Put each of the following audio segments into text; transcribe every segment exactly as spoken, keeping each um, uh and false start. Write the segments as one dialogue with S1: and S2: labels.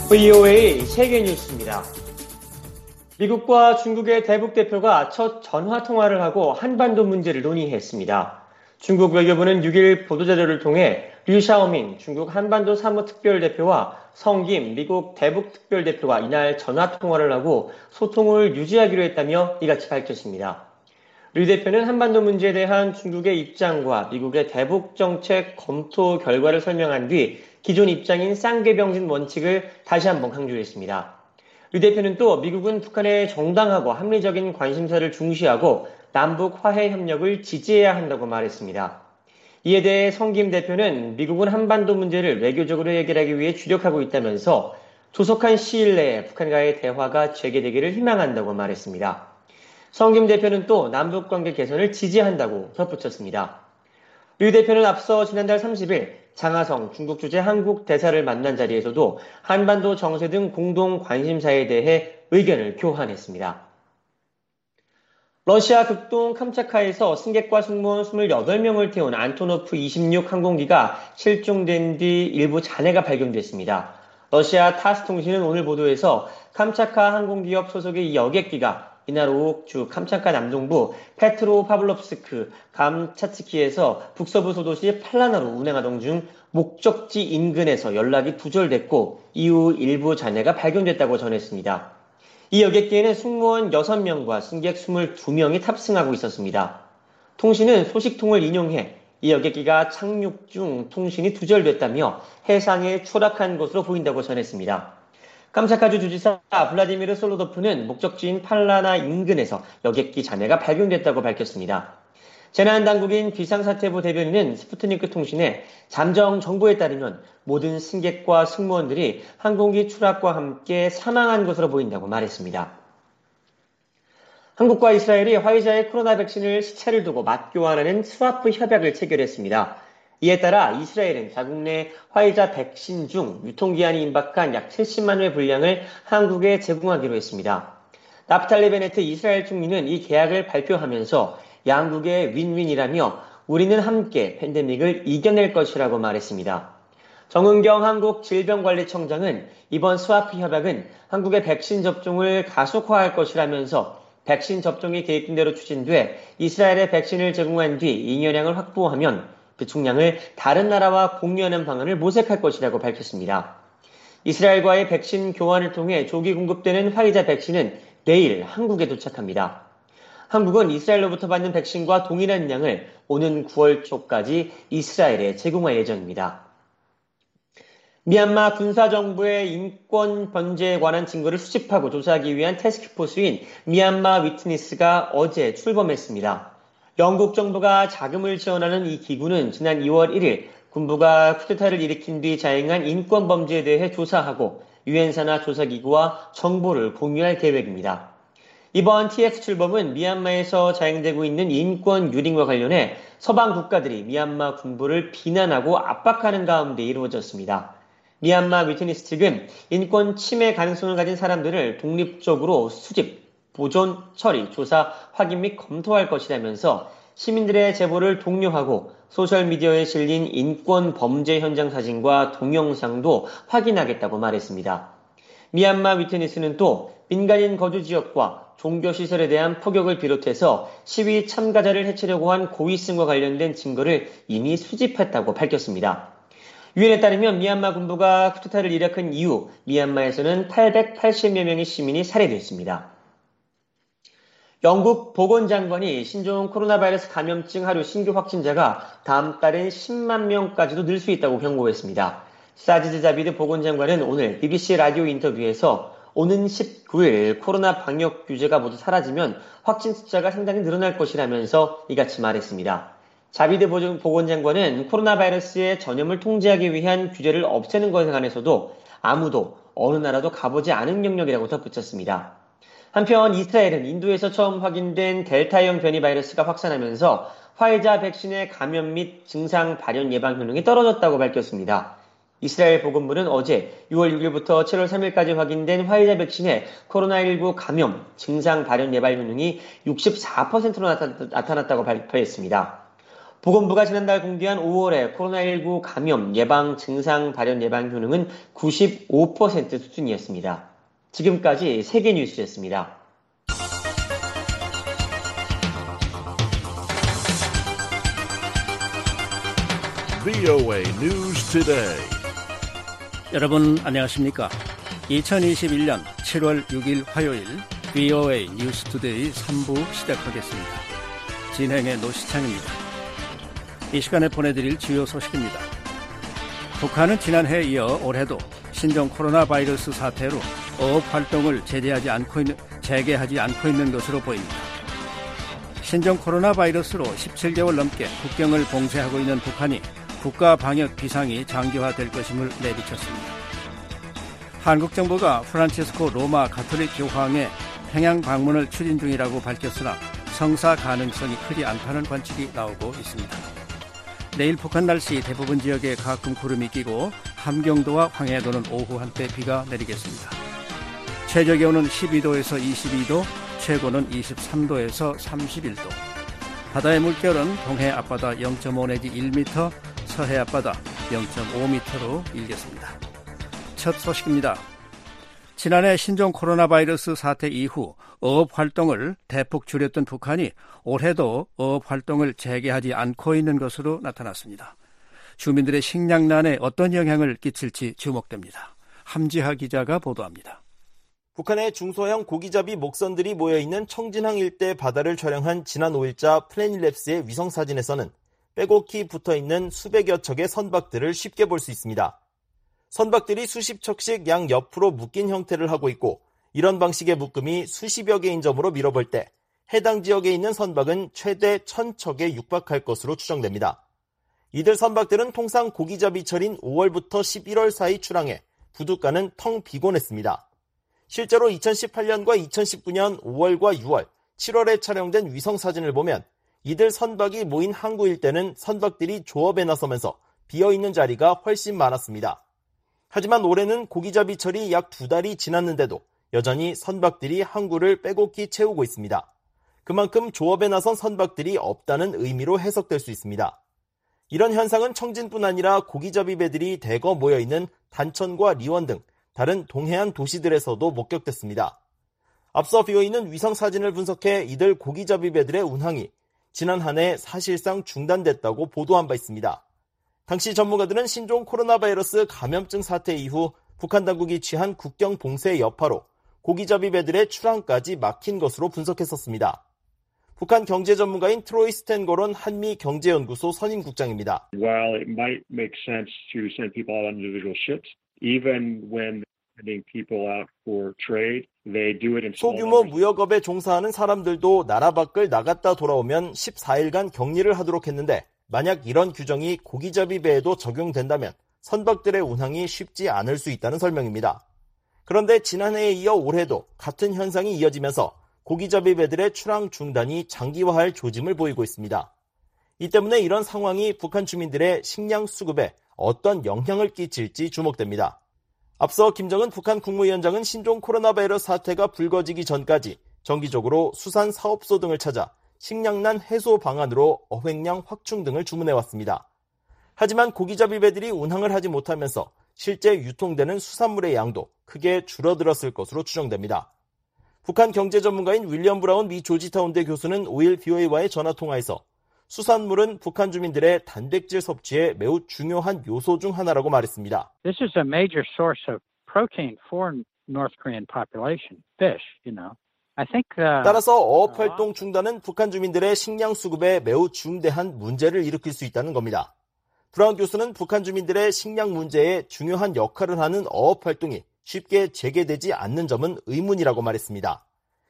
S1: 브이오에이 세계 뉴스입니다. 미국과 중국의 대북 대표가 첫 전화 통화를 하고 한반도 문제를 논의했습니다. 중국 외교부는 육 일 보도자료를 통해 류 샤오밍 중국 한반도 사무특별대표와 성 김 미국 대북 특별대표가 이날 전화 통화를 하고 소통을 유지하기로 했다며 이같이 밝혔습니다. 류 대표는 한반도 문제에 대한 중국의 입장과 미국의 대북 정책 검토 결과를 설명한 뒤 기존 입장인 쌍계병진 원칙을 다시 한번 강조했습니다. 류 대표는 또 미국은 북한의 정당하고 합리적인 관심사를 중시하고 남북 화해 협력을 지지해야 한다고 말했습니다. 이에 대해 성 김 대표는 미국은 한반도 문제를 외교적으로 해결하기 위해 주력하고 있다면서 조속한 시일 내에 북한과의 대화가 재개되기를 희망한다고 말했습니다. 성 김 대표는 또 남북관계 개선을 지지한다고 덧붙였습니다. 류 대표는 앞서 지난달 삼십 일 장하성 중국 주재 한국 대사를 만난 자리에서도 한반도 정세 등 공동 관심사에 대해 의견을 교환했습니다. 러시아 극동 캄차카에서 승객과 승무원 이십팔 명을 태운 안토노프 이십육 항공기가 실종된 뒤 일부 잔해가 발견됐습니다. 러시아 타스 통신은 오늘 보도에서 캄차카 항공기업 소속의 이 여객기가 이날 오후 주 캄차카 남동부 페트로파블롭스크 감차츠키에서 북서부 소도시 팔라나로 운행하던 중 목적지 인근에서 연락이 두절됐고 이후 일부 잔해가 발견됐다고 전했습니다. 이 여객기에는 승무원 여섯 명과 승객 이십이 명이 탑승하고 있었습니다. 통신은 소식통을 인용해 이 여객기가 착륙 중 통신이 두절됐다며 해상에 추락한 것으로 보인다고 전했습니다. 캄차카주 주지사 블라디미르 솔로도프는 목적지인 팔라나 인근에서 여객기 잔해가 발견됐다고 밝혔습니다. 재난당국인 비상사태부 대변인은 스푸트니크 통신에 잠정 정보에 따르면 모든 승객과 승무원들이 항공기 추락과 함께 사망한 것으로 보인다고 말했습니다. 한국과 이스라엘이 화이자의 코로나 백신을 시차를 두고 맞교환하는 스와프 협약을 체결했습니다. 이에 따라 이스라엘은 자국 내 화이자 백신 중 유통기한이 임박한 약 칠십만 회 분량을 한국에 제공하기로 했습니다. 나프탈리 베네트 이스라엘 총리는 이 계약을 발표하면서 양국의 윈윈이라며 우리는 함께 팬데믹을 이겨낼 것이라고 말했습니다. 정은경 한국질병관리청장은 이번 스와프 협약은 한국의 백신 접종을 가속화할 것이라면서 백신 접종이 계획된 대로 추진돼 이스라엘에 백신을 제공한 뒤 잉여량을 확보하면 그 총량을 다른 나라와 공유하는 방안을 모색할 것이라고 밝혔습니다. 이스라엘과의 백신 교환을 통해 조기 공급되는 화이자 백신은 내일 한국에 도착합니다. 한국은 이스라엘로부터 받는 백신과 동일한 양을 오는 구월 초까지 이스라엘에 제공할 예정입니다. 미얀마 군사정부의 인권 번제에 관한 증거를 수집하고 조사하기 위한 태스크포스인 미얀마 위트니스가 어제 출범했습니다. 영국 정부가 자금을 지원하는 이 기구는 지난 이월 일일 군부가 쿠데타를 일으킨 뒤 자행한 인권 범죄에 대해 조사하고 유엔사나 조사기구와 정보를 공유할 계획입니다. 이번 티에스 출범은 미얀마에서 자행되고 있는 인권 유린과 관련해 서방 국가들이 미얀마 군부를 비난하고 압박하는 가운데 이루어졌습니다. 미얀마 위트니스 측은 인권 침해 가능성을 가진 사람들을 독립적으로 수집, 보존, 처리, 조사, 확인 및 검토할 것이라면서 시민들의 제보를 독려하고 소셜미디어에 실린 인권 범죄 현장 사진과 동영상도 확인하겠다고 말했습니다. 미얀마 위트니스는 또 민간인 거주 지역과 종교시설에 대한 폭력을 비롯해서 시위 참가자를 해치려고 한 고위층과 관련된 증거를 이미 수집했다고 밝혔습니다. 유엔에 따르면 미얀마 군부가 쿠데타를 일으킨 이후 미얀마에서는 팔백팔십여 명의 시민이 살해됐습니다. 영국 보건장관이 신종 코로나 바이러스 감염증 하루 신규 확진자가 다음 달엔 십만 명까지도 늘 수 있다고 경고했습니다. 사지드 자비드 보건장관은 오늘 비비씨 라디오 인터뷰에서 오는 십구 일 코로나 방역 규제가 모두 사라지면 확진 숫자가 상당히 늘어날 것이라면서 이같이 말했습니다. 자비드 보건장관은 코로나 바이러스의 전염을 통제하기 위한 규제를 없애는 것에 관해서도 아무도 어느 나라도 가보지 않은 영역이라고 덧붙였습니다. 한편 이스라엘은 인도에서 처음 확인된 델타형 변이 바이러스가 확산하면서 화이자 백신의 감염 및 증상 발현 예방 효능이 떨어졌다고 밝혔습니다. 이스라엘 보건부는 어제 유월 육일부터 칠월 삼일까지 확인된 화이자 백신의 코로나십구 감염, 증상 발현 예방 효능이 육십사 퍼센트로 나타났다고 발표했습니다. 보건부가 지난달 공개한 오월의 코로나십구 감염 예방 증상 발현 예방 효능은 구십오 퍼센트 수준이었습니다. 지금까지 세계 뉴스였습니다.
S2: 브이오에이 News Today.
S3: 여러분 안녕하십니까? 이천이십일 년 칠월 육일 화요일 브이오에이 뉴스 투데이 삼 부 시작하겠습니다. 진행의 노시창입니다. 이 시간에 보내드릴 주요 소식입니다. 북한은 지난해에 이어 올해도 신종 코로나 바이러스 사태로 어업 활동을 제재하지 않고 있는, 재개하지 않고 있는 것으로 보입니다. 신종 코로나 바이러스로 십칠 개월 넘게 국경을 봉쇄하고 있는 북한이 국가 방역 비상이 장기화될 것임을 내비쳤습니다. 한국 정부가 프란치스코 로마 가톨릭 교황의 평양 방문을 추진 중이라고 밝혔으나 성사 가능성이 크지 않다는 관측이 나오고 있습니다. 내일 북한 날씨 대부분 지역에 가끔 구름이 끼고 함경도와 황해도는 오후 한때 비가 내리겠습니다. 최저 기온은 십이 도에서 이십이 도, 최고는 이십삼 도에서 삼십일 도. 바다의 물결은 동해 앞바다 영 점 오 내지 일 미터, 서해 앞바다 영 점 오 미터로 일겠습니다. 첫 소식입니다. 지난해 신종 코로나 바이러스 사태 이후 어업 활동을 대폭 줄였던 북한이 올해도 어업 활동을 재개하지 않고 있는 것으로 나타났습니다. 주민들의 식량난에 어떤 영향을 끼칠지 주목됩니다. 함지하 기자가 보도합니다.
S4: 북한의 중소형 고기잡이 목선들이 모여있는 청진항 일대 바다를 촬영한 지난 오일자 플래닛랩스의 위성사진에서는 빼곡히 붙어있는 수백여 척의 선박들을 쉽게 볼 수 있습니다. 선박들이 수십 척씩 양 옆으로 묶인 형태를 하고 있고 이런 방식의 묶음이 수십여 개인 점으로 밀어볼 때 해당 지역에 있는 선박은 최대 천 척에 육박할 것으로 추정됩니다. 이들 선박들은 통상 고기잡이철인 오월부터 십일월 사이 출항해 부둣가는 텅 비곤 했습니다. 실제로 이천십팔 년과 이천십구 년 오월과 유월, 칠월에 촬영된 위성사진을 보면 이들 선박이 모인 항구 일대는 선박들이 조업에 나서면서 비어있는 자리가 훨씬 많았습니다. 하지만 올해는 고기잡이철이 약 두 달이 지났는데도 여전히 선박들이 항구를 빼곡히 채우고 있습니다. 그만큼 조업에 나선 선박들이 없다는 의미로 해석될 수 있습니다. 이런 현상은 청진뿐 아니라 고기잡이 배들이 대거 모여있는 단천과 리원 등 다른 동해안 도시들에서도 목격됐습니다. 앞서 비어있는 위성사진을 분석해 이들 고기잡이 배들의 운항이 지난 한 해 사실상 중단됐다고 보도한 바 있습니다. 당시 전문가들은 신종 코로나 바이러스 감염증 사태 이후 북한 당국이 취한 국경 봉쇄 여파로 고기잡이 배들의 출항까지 막힌 것으로 분석했었습니다. 북한 경제 전문가인 트로이 스탠거론 한미경제연구소 선임국장입니다.
S5: While it might make sense to send people out on individual ships, even when sending people out for trade, they do it in small
S4: 소규모
S5: numbers.
S4: 무역업에 종사하는 사람들도 나라 밖을 나갔다 돌아오면 십사 일간 격리를 하도록 했는데 만약 이런 규정이 고기잡이 배에도 적용된다면 선박들의 운항이 쉽지 않을 수 있다는 설명입니다. 그런데 지난해에 이어 올해도 같은 현상이 이어지면서 고기잡이 배들의 출항 중단이 장기화할 조짐을 보이고 있습니다. 이 때문에 이런 상황이 북한 주민들의 식량 수급에 어떤 영향을 끼칠지 주목됩니다. 앞서 김정은 북한 국무위원장은 신종 코로나 바이러스 사태가 불거지기 전까지 정기적으로 수산 사업소 등을 찾아 식량난 해소 방안으로 어획량 확충 등을 주문해왔습니다. 하지만 고기잡이 배들이 운항을 하지 못하면서 실제 유통되는 수산물의 양도 크게 줄어들었을 것으로 추정됩니다. 북한 경제 전문가인 윌리엄 브라운 미 조지타운대 교수는 오일 브이오에이와의 전화통화에서 수산물은 북한 주민들의 단백질 섭취에 매우 중요한 요소 중 하나라고 말했습니다.
S6: This is a major source of protein for North Korean population, fish, you know. I think, uh,
S4: 따라서 어업 활동 중단은 북한 주민들의 식량 수급에 매우 중대한 문제를 일으킬 수 있다는 겁니다. 브라운 교수는 북한 주민들의 식량 문제에 중요한 역할을 하는 어업 활동이 쉽게 재개되지 않는 점은 의문이라고 말했습니다.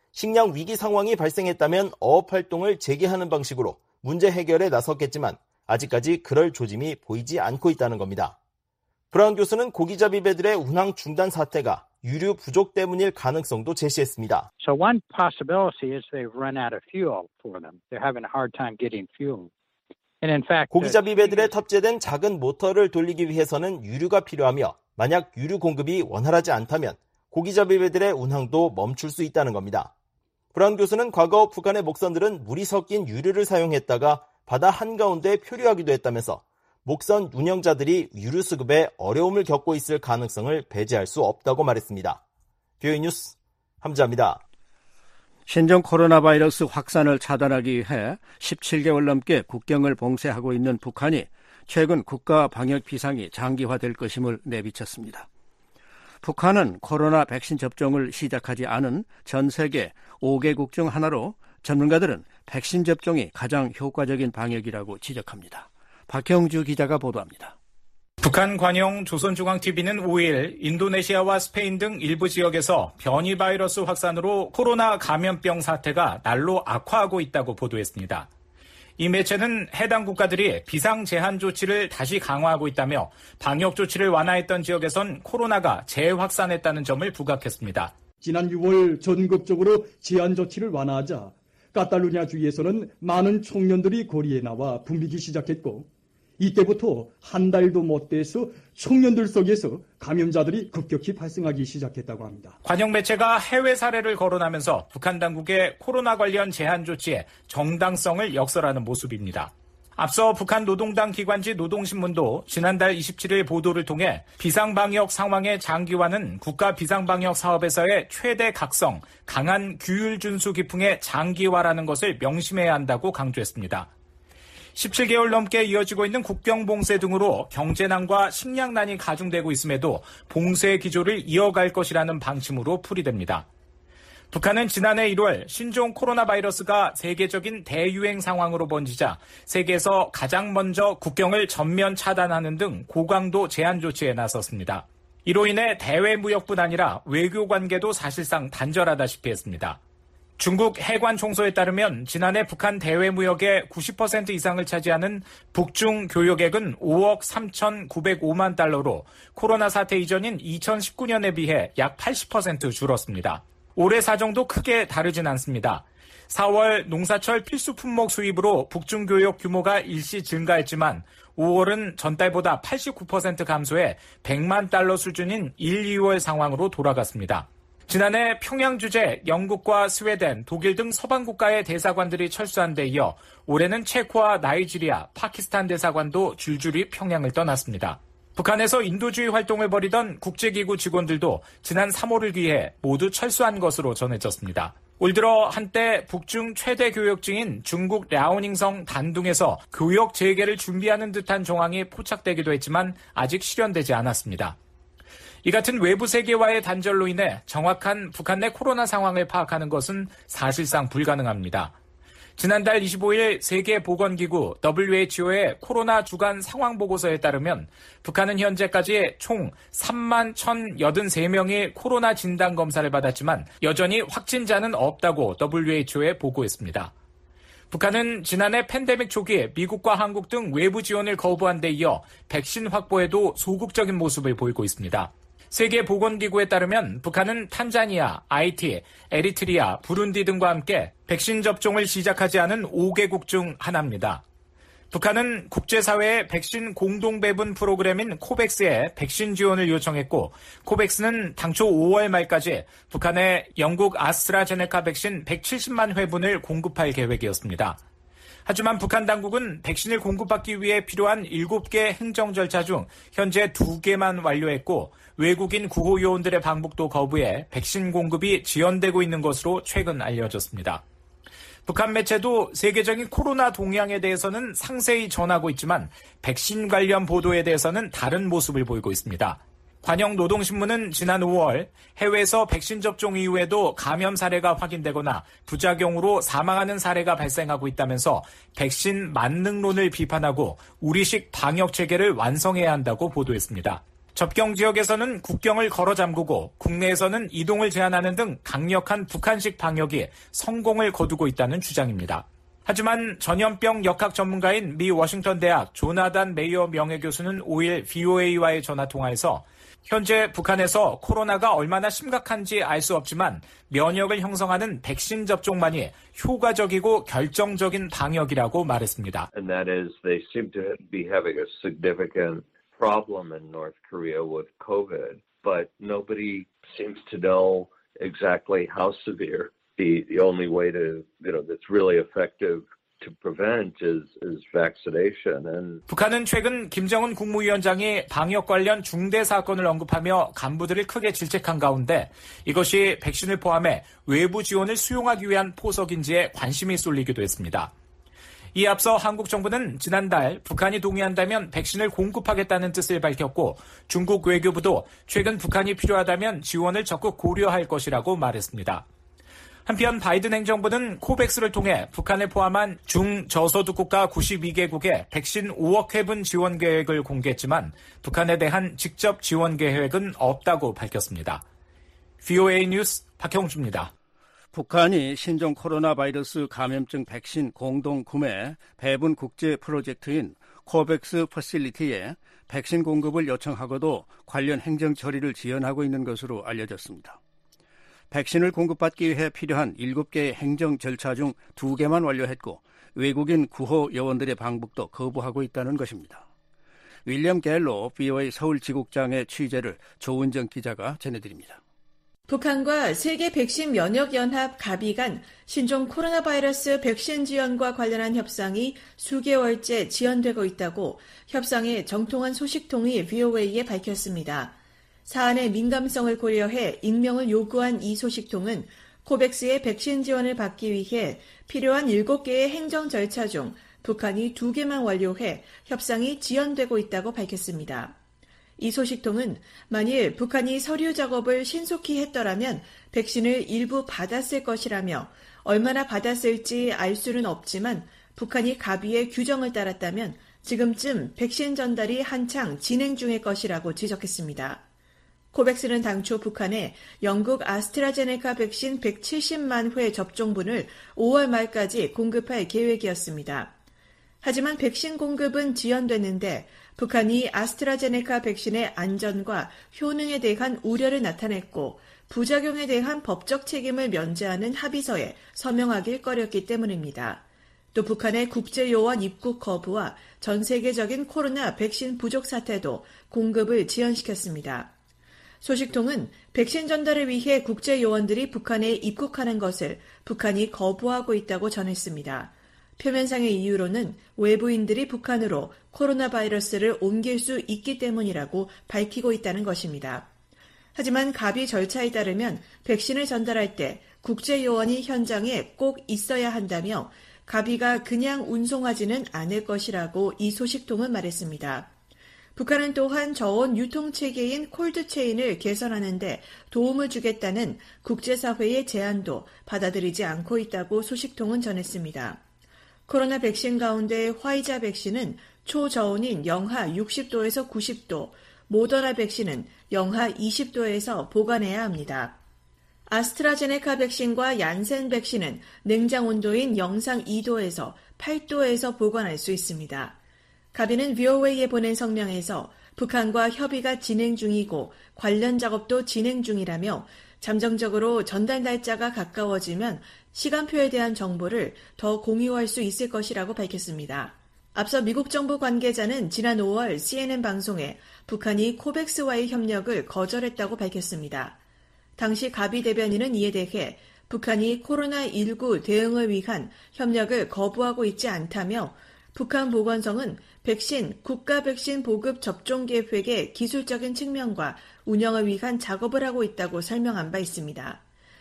S4: 식량 위기 상황이 발생했다면 어업 활동을 재개하는 방식으로 문제 해결에 나섰겠지만 아직까지 그럴 조짐이 보이지 않고 있다는 겁니다. 브라운 교수는 고기잡이 배들의 운항 중단 사태가 유류 부족 때문일 가능성도 제시했습니다.
S6: So one possibility is they've run out of fuel for them. They're having a hard time getting fuel. And in fact,
S4: 고기잡이 배들에 탑재된 작은 모터를 돌리기 위해서는 유류가 필요하며 만약 유류 공급이 원활하지 않다면 고기잡이 배들의 운항도 멈출 수 있다는 겁니다. 브라운 교수는 과거 북한의 목선들은 물이 섞인 유류를 사용했다가 바다 한가운데 표류하기도 했다면서 목선 운영자들이 유류 수급에 어려움을 겪고 있을 가능성을 배제할 수 없다고 말했습니다. 비오에이 뉴스 함자입니다.
S3: 신종 코로나 바이러스 확산을 차단하기 위해 십칠 개월 넘게 국경을 봉쇄하고 있는 북한이 최근 국가 방역 비상이 장기화될 것임을 내비쳤습니다. 북한은 코로나 백신 접종을 시작하지 않은 전 세계 오 개국 중 하나로 전문가들은 백신 접종이 가장 효과적인 방역이라고 지적합니다. 박형주 기자가 보도합니다.
S7: 북한 관영 조선중앙티비는 오 일 인도네시아와 스페인 등 일부 지역에서 변이 바이러스 확산으로 코로나 감염병 사태가 날로 악화하고 있다고 보도했습니다. 이 매체는 해당 국가들이 비상 제한 조치를 다시 강화하고 있다며 방역 조치를 완화했던 지역에선 코로나가 재확산했다는 점을 부각했습니다.
S8: 지난 유월 전국적으로 제한 조치를 완화하자 카탈루냐 주에서는 많은 청년들이 거리에 나와 붐비기 시작했고 이때부터 한 달도 못 돼서 청년들 속에서 감염자들이 급격히 발생하기 시작했다고 합니다.
S7: 관영 매체가 해외 사례를 거론하면서 북한 당국의 코로나 관련 제한 조치의 정당성을 역설하는 모습입니다. 앞서 북한 노동당 기관지 노동신문도 지난달 이십칠 일 보도를 통해 비상방역 상황의 장기화는 국가 비상방역 사업에서의 최대 각성, 강한 규율 준수 기풍의 장기화라는 것을 명심해야 한다고 강조했습니다. 십칠 개월 넘게 이어지고 있는 국경 봉쇄 등으로 경제난과 식량난이 가중되고 있음에도 봉쇄 기조를 이어갈 것이라는 방침으로 풀이됩니다. 북한은 지난해 일월 신종 코로나 바이러스가 세계적인 대유행 상황으로 번지자 세계에서 가장 먼저 국경을 전면 차단하는 등 고강도 제한 조치에 나섰습니다. 이로 인해 대외 무역뿐 아니라 외교 관계도 사실상 단절하다시피 했습니다. 중국 해관 총소에 따르면 지난해 북한 대외 무역의 구십 퍼센트 이상을 차지하는 북중 교역액은 오억 삼천구백오만 달러로 코로나 사태 이전인 이천십구 년에 비해 약 팔십 퍼센트 줄었습니다. 올해 사정도 크게 다르진 않습니다. 사월 농사철 필수 품목 수입으로 북중 교역 규모가 일시 증가했지만 오월은 전달보다 팔십구 퍼센트 감소해 백만 달러 수준인 일, 이월 상황으로 돌아갔습니다. 지난해 평양 주재 영국과 스웨덴, 독일 등 서방 국가의 대사관들이 철수한 데 이어 올해는 체코와 나이지리아, 파키스탄 대사관도 줄줄이 평양을 떠났습니다. 북한에서 인도주의 활동을 벌이던 국제기구 직원들도 지난 삼월을 기해 모두 철수한 것으로 전해졌습니다. 올 들어 한때 북중 최대 교역지인 중국 랴오닝성 단둥에서 교역 재개를 준비하는 듯한 정황이 포착되기도 했지만 아직 실현되지 않았습니다. 이 같은 외부 세계와의 단절로 인해 정확한 북한 내 코로나 상황을 파악하는 것은 사실상 불가능합니다. 지난달 이십오일 세계보건기구 더블유 에이치 오의 코로나 주간 상황보고서에 따르면 북한은 현재까지 총 삼만 천팔십삼 명이 코로나 진단검사를 받았지만 여전히 확진자는 없다고 더블유 에이치 오에 보고했습니다. 북한은 지난해 팬데믹 초기에 미국과 한국 등 외부 지원을 거부한 데 이어 백신 확보에도 소극적인 모습을 보이고 있습니다. 세계보건기구에 따르면 북한은 탄자니아, 아이티, 에리트리아, 부룬디 등과 함께 백신 접종을 시작하지 않은 오 개국 중 하나입니다. 북한은 국제사회의 백신 공동배분 프로그램인 코백스에 백신 지원을 요청했고 코백스는 당초 오월 말까지 북한에 영국 아스트라제네카 백신 백칠십만 회분을 공급할 계획이었습니다. 하지만 북한 당국은 백신을 공급받기 위해 필요한 일곱 개 행정 절차 중 현재 두 개만 완료했고 외국인 구호 요원들의 방북도 거부해 백신 공급이 지연되고 있는 것으로 최근 알려졌습니다. 북한 매체도 세계적인 코로나 동향에 대해서는 상세히 전하고 있지만 백신 관련 보도에 대해서는 다른 모습을 보이고 있습니다. 관영 노동신문은 지난 오월 해외에서 백신 접종 이후에도 감염 사례가 확인되거나 부작용으로 사망하는 사례가 발생하고 있다면서 백신 만능론을 비판하고 우리식 방역 체계를 완성해야 한다고 보도했습니다. 접경 지역에서는 국경을 걸어 잠그고 국내에서는 이동을 제한하는 등 강력한 북한식 방역이 성공을 거두고 있다는 주장입니다. 하지만 전염병 역학 전문가인 미 워싱턴 대학 조나단 메이어 명예교수는 오일 브이오에이와의 전화통화에서 현재 북한에서 코로나가 얼마나 심각한지 알 수 없지만 면역을 형성하는 백신 접종만이 효과적이고 결정적인 방역이라고 말했습니다.
S9: And that is they seem to be having a significant problem in North Korea with COVID, but nobody seems to know exactly how severe. The the only way to, you know, that's really effective to prevent is, is vaccination. And
S7: 북한은 최근 김정은 국무위원장이 방역 관련 중대 사건을 언급하며 간부들을 크게 질책한 가운데 이것이 백신을 포함해 외부 지원을 수용하기 위한 포석인지에 관심이 쏠리기도 했습니다. 이에 앞서 한국 정부는 지난달 북한이 동의한다면 백신을 공급하겠다는 뜻을 밝혔고 중국 외교부도 최근 북한이 필요하다면 지원을 적극 고려할 것이라고 말했습니다. 한편 바이든 행정부는 코백스를 통해 북한을 포함한 중저소득 국가 구십이 개국에 백신 오억 회분 지원 계획을 공개했지만 북한에 대한 직접 지원 계획은 없다고 밝혔습니다. 브이오에이 뉴스 박형주입니다.
S3: 북한이 신종 코로나 바이러스 감염증 백신 공동 구매 배분 국제 프로젝트인 코백스 퍼실리티에 백신 공급을 요청하고도 관련 행정 처리를 지연하고 있는 것으로 알려졌습니다. 백신을 공급받기 위해 필요한 일곱 개의 행정 절차 중 두 개만 완료했고 외국인 구호 요원들의 방북도 거부하고 있다는 것입니다. 윌리엄 갤로 브이오에이 서울지국장의 취재를 조은정 기자가 전해드립니다.
S10: 북한과 세계 백신 면역 연합 가비 간 신종 코로나 바이러스 백신 지원과 관련한 협상이 수개월째 지연되고 있다고 협상의 정통한 소식통이 브이오에이에 밝혔습니다. 사안의 민감성을 고려해 익명을 요구한 이 소식통은 코백스의 백신 지원을 받기 위해 필요한 일곱 개의 행정 절차 중 북한이 두 개만 완료해 협상이 지연되고 있다고 밝혔습니다. 이 소식통은 만일 북한이 서류 작업을 신속히 했더라면 백신을 일부 받았을 것이라며 얼마나 받았을지 알 수는 없지만 북한이 가비의 규정을 따랐다면 지금쯤 백신 전달이 한창 진행 중일 것이라고 지적했습니다. 코백스는 당초 북한에 영국 아스트라제네카 백신 백칠십만 회 접종분을 오월 말까지 공급할 계획이었습니다. 하지만 백신 공급은 지연됐는데 북한이 아스트라제네카 백신의 안전과 효능에 대한 우려를 나타냈고 부작용에 대한 법적 책임을 면제하는 합의서에 서명하길 꺼렸기 때문입니다. 또 북한의 국제요원 입국 거부와 전 세계적인 코로나 백신 부족 사태도 공급을 지연시켰습니다. 소식통은 백신 전달을 위해 국제요원들이 북한에 입국하는 것을 북한이 거부하고 있다고 전했습니다. 표면상의 이유로는 외부인들이 북한으로 코로나 바이러스를 옮길 수 있기 때문이라고 밝히고 있다는 것입니다. 하지만 가비 절차에 따르면 백신을 전달할 때 국제요원이 현장에 꼭 있어야 한다며 가비가 그냥 운송하지는 않을 것이라고 이 소식통은 말했습니다. 북한은 또한 저온 유통체계인 콜드체인을 개선하는 데 도움을 주겠다는 국제사회의 제안도 받아들이지 않고 있다고 소식통은 전했습니다. 코로나 백신 가운데 화이자 백신은 초저온인 영하 육십 도에서 구십 도, 모더나 백신은 영하 이십 도에서 보관해야 합니다. 아스트라제네카 백신과 얀센 백신은 냉장 온도인 영상 이 도에서 팔 도에서 보관할 수 있습니다. 가비는 브이오에이에 보낸 성명에서 북한과 협의가 진행 중이고 관련 작업도 진행 중이라며 잠정적으로 전달 날짜가 가까워지면 시간표에 대한 정보를 더 공유할 수 있을 것이라고 밝혔습니다. 앞서 미국 정부 관계자는 지난 오월 씨엔엔 방송에 북한이 코백스와의 협력을 거절했다고 밝혔습니다. 당시 가비 대변인은 이에 대해 북한이 코로나 십구 대응을 위한 협력을 거부하고 있지 않다며 북한 보건성은 백신, 국가 백신 보급 접종 계획의 기술적인 측면과 운영을 위한 작업을 하고 있다고 설명한 바 있습니다.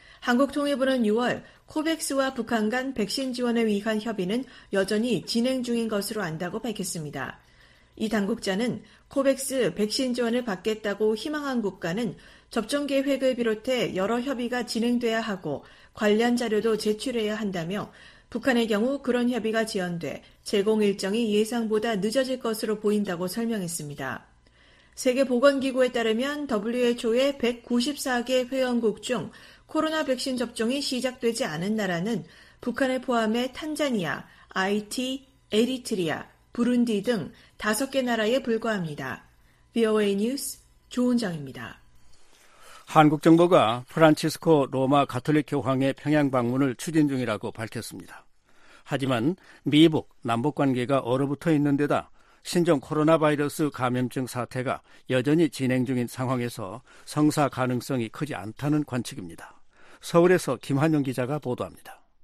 S10: 한국통일부는 유월 코백스와 북한 간 백신 지원을 위한 협의는 여전히 진행 중인 것으로 안다고 밝혔습니다. 이 당국자는 코백스 백신 지원을 받겠다고 희망한 국가는 접종 계획을 비롯해 여러 협의가 진행돼야 하고 관련 자료도 제출해야 한다며 북한의 경우 그런 협의가 지연돼 제공 일정이 예상보다 늦어질 것으로 보인다고 설명했습니다. 세계보건기구에 따르면 더블유에이치오의 백구십사 개 회원국 중 코로나 백신 접종이 시작되지 않은 나라는 북한을 포함해 탄자니아, 아이티, 에리트리아, 부룬디 등 다섯 개 나라에 불과합니다. 브이오에이 뉴스 조은정입니다.
S3: 한국 정부가 프란치스코 로마 가톨릭 교황의 평양 방문을 추진 중이라고 밝혔습니다. 하지만 미북, 남북 관계가 얼어붙어 있는 데다 신종 코로나 바이러스 감염증 사태가 여전히 진행 중인 상황에서 성사 가능성이 크지 않다는 관측입니다. 서울에서 김한영 기자가 보도합니다.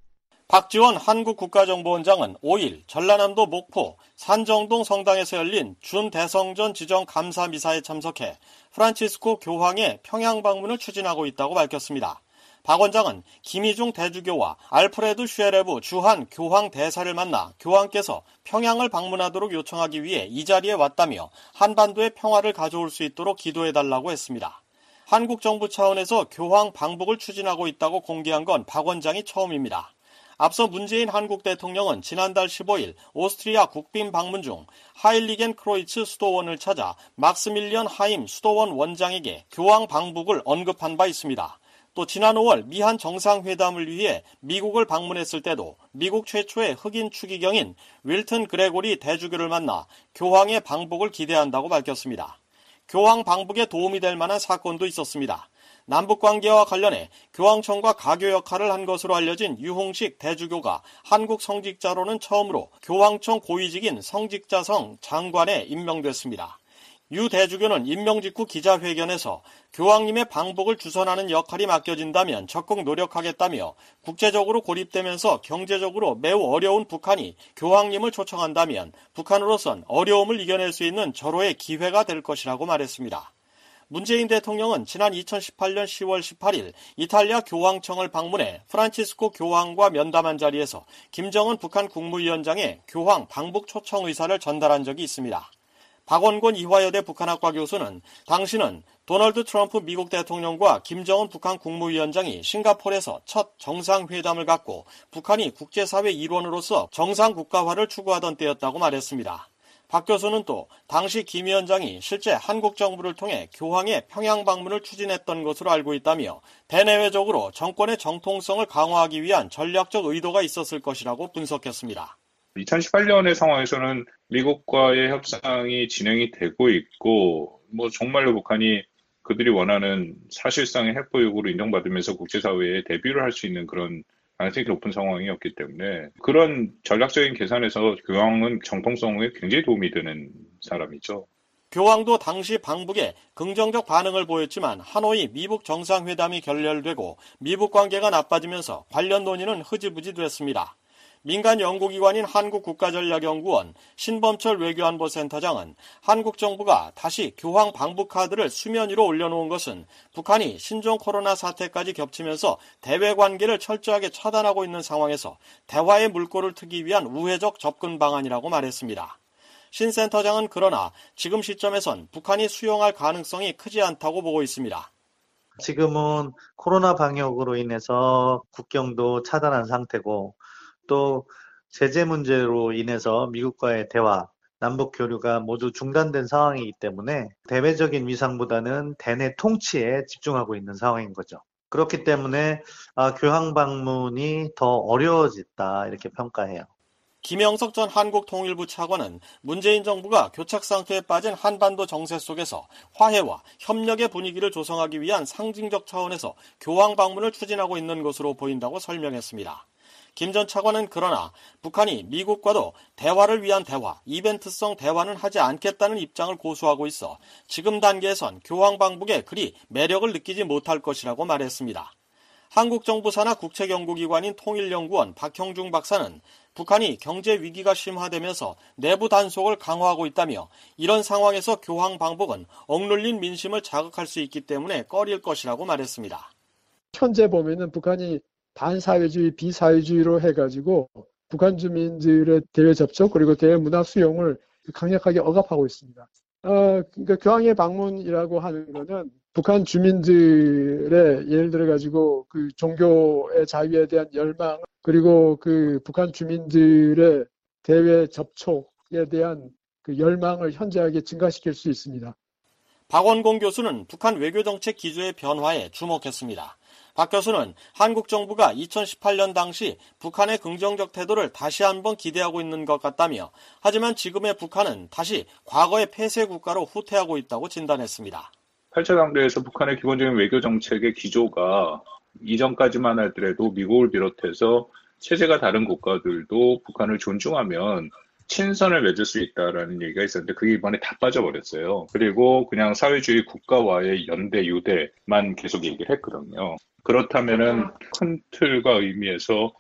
S11: 박지원 한국국가정보원장은 오일 전라남도 목포 산정동 성당에서 열린 준대성전 지정 감사 미사에 참석해 프란치스코 교황의 평양 방문을 추진하고 있다고 밝혔습니다. 박 원장은 김희중 대주교와 알프레드 슈에레브 주한 교황 대사를 만나 교황께서 평양을 방문하도록 요청하기 위해 이 자리에 왔다며 한반도의 평화를 가져올 수 있도록 기도해달라고 했습니다. 한국 정부 차원에서 교황 방북을 추진하고 있다고 공개한 건 박 원장이 처음입니다. 앞서 문재인 한국 대통령은 지난달 십오일 오스트리아 국빈 방문 중 하일리겐 크로이츠 수도원을 찾아 막스밀리언 하임 수도원 원장에게 교황 방북을 언급한 바 있습니다. 또 지난 오월 미한 정상회담을 위해 미국을 방문했을 때도 미국 최초의 흑인 추기경인 윌튼 그레고리 대주교를 만나 교황의 방북을 기대한다고 밝혔습니다. 교황 방북에 도움이 될 만한 사건도 있었습니다. 남북관계와 관련해 교황청과 가교 역할을 한 것으로 알려진 유홍식 대주교가 한국 성직자로는 처음으로 교황청 고위직인 성직자성 장관에 임명됐습니다. 유 대주교는 임명 직후 기자회견에서 교황님의 방북을 주선하는 역할이 맡겨진다면 적극 노력하겠다며 국제적으로 고립되면서 경제적으로 매우 어려운 북한이 교황님을 초청한다면 북한으로선 어려움을 이겨낼 수 있는 절호의 기회가 될 것이라고 말했습니다. 문재인 대통령은 지난 이천십팔년 시월 십팔일 이탈리아 교황청을 방문해 프란치스코 교황과 면담한 자리에서 김정은 북한 국무위원장의 교황 방북 초청 의사를 전달한 적이 있습니다. 박원곤 이화여대 북한학과 교수는 당시는 도널드 트럼프 미국 대통령과 김정은 북한 국무위원장이 싱가포르에서 첫 정상회담을 갖고 북한이 국제사회 일원으로서 정상국가화를 추구하던 때였다고 말했습니다. 박 교수는 또 당시 김 위원장이 실제 한국 정부를 통해 교황의 평양 방문을 추진했던 것으로 알고 있다며 대내외적으로 정권의 정통성을 강화하기 위한 전략적 의도가 있었을 것이라고 분석했습니다.
S12: 이천십팔년의 상황에서는 미국과의 협상이 진행이 되고 있고 뭐 정말로 북한이 그들이 원하는 사실상의 핵보유국으로 인정받으면서 국제사회에 데뷔를 할 수 있는 그런 가능성이 높은 상황이었기 때문에 그런 전략적인 계산에서 교황은 정통성에 굉장히 도움이 되는 사람이죠.
S11: 교황도 당시 방북에 긍정적 반응을 보였지만 하노이 미북 정상회담이 결렬되고 미북 관계가 나빠지면서 관련 논의는 흐지부지 됐습니다. 민간 연구기관인 한국국가전략연구원 신범철 외교안보센터장은 한국 정부가 다시 교황 방북 카드를 수면 위로 올려놓은 것은 북한이 신종 코로나 사태까지 겹치면서 대외 관계를 철저하게 차단하고 있는 상황에서 대화의 물꼬를 트기 위한 우회적 접근 방안이라고 말했습니다. 신 센터장은 그러나 지금 시점에선 북한이 수용할 가능성이 크지 않다고 보고 있습니다.
S13: 지금은 코로나 방역으로 인해서 국경도 차단한 상태고 또 제재 문제로 인해서 미국과의 대화, 남북 교류가 모두 중단된 상황이기 때문에 대외적인 위상보다는 대내 통치에 집중하고 있는 상황인 거죠. 그렇기 때문에 교황 방문이 더 어려워졌다 이렇게 평가해요.
S11: 김영석 전 한국통일부 차관은 문재인 정부가 교착 상태에 빠진 한반도 정세 속에서 화해와 협력의 분위기를 조성하기 위한 상징적 차원에서 교황 방문을 추진하고 있는 것으로 보인다고 설명했습니다. 김 전 차관은 그러나 북한이 미국과도 대화를 위한 대화, 이벤트성 대화는 하지 않겠다는 입장을 고수하고 있어 지금 단계에선 교황 방북에 그리 매력을 느끼지 못할 것이라고 말했습니다. 한국 정부 산하 국책연구기관인 통일연구원 박형중 박사는 북한이 경제 위기가 심화되면서 내부 단속을 강화하고 있다며 이런 상황에서 교황 방북은 억눌린 민심을 자극할 수 있기 때문에 꺼릴 것이라고 말했습니다.
S14: 현재 보면은 북한이 반사회주의, 비사회주의로 해가지고 북한 주민들의 대외 접촉 그리고 대외 문화 수용을 강력하게 억압하고 있습니다. 어, 그러니까 교황의 방문이라고 하는 거는 북한 주민들의 예를 들어 가지고 그 종교의 자유에 대한 열망 그리고 그 북한 주민들의 대외 접촉에 대한 그 열망을 현저하게 증가시킬 수 있습니다.
S11: 박원공 교수는 북한 외교정책 기조의 변화에 주목했습니다. 박 교수는 한국 정부가 이천십팔 년 당시 북한의 긍정적 태도를 다시 한번 기대하고 있는 것 같다며 하지만 지금의 북한은 다시 과거의 폐쇄 국가로 후퇴하고 있다고 진단했습니다.
S12: 팔 차 당대에서 북한의 기본적인 외교정책의 기조가 이전까지만 하더라도 미국을 비롯해서 체제가 다른 국가들도 북한을 존중하면 친선을 맺을 수 있다라는 얘기가 있었는데 그게 이번에 다 빠져버렸어요. 그리고 그냥 사회주의 국가와의 연대, 유대만 계속 얘기를 했거든요. 그렇다면은 큰 틀과 의미에서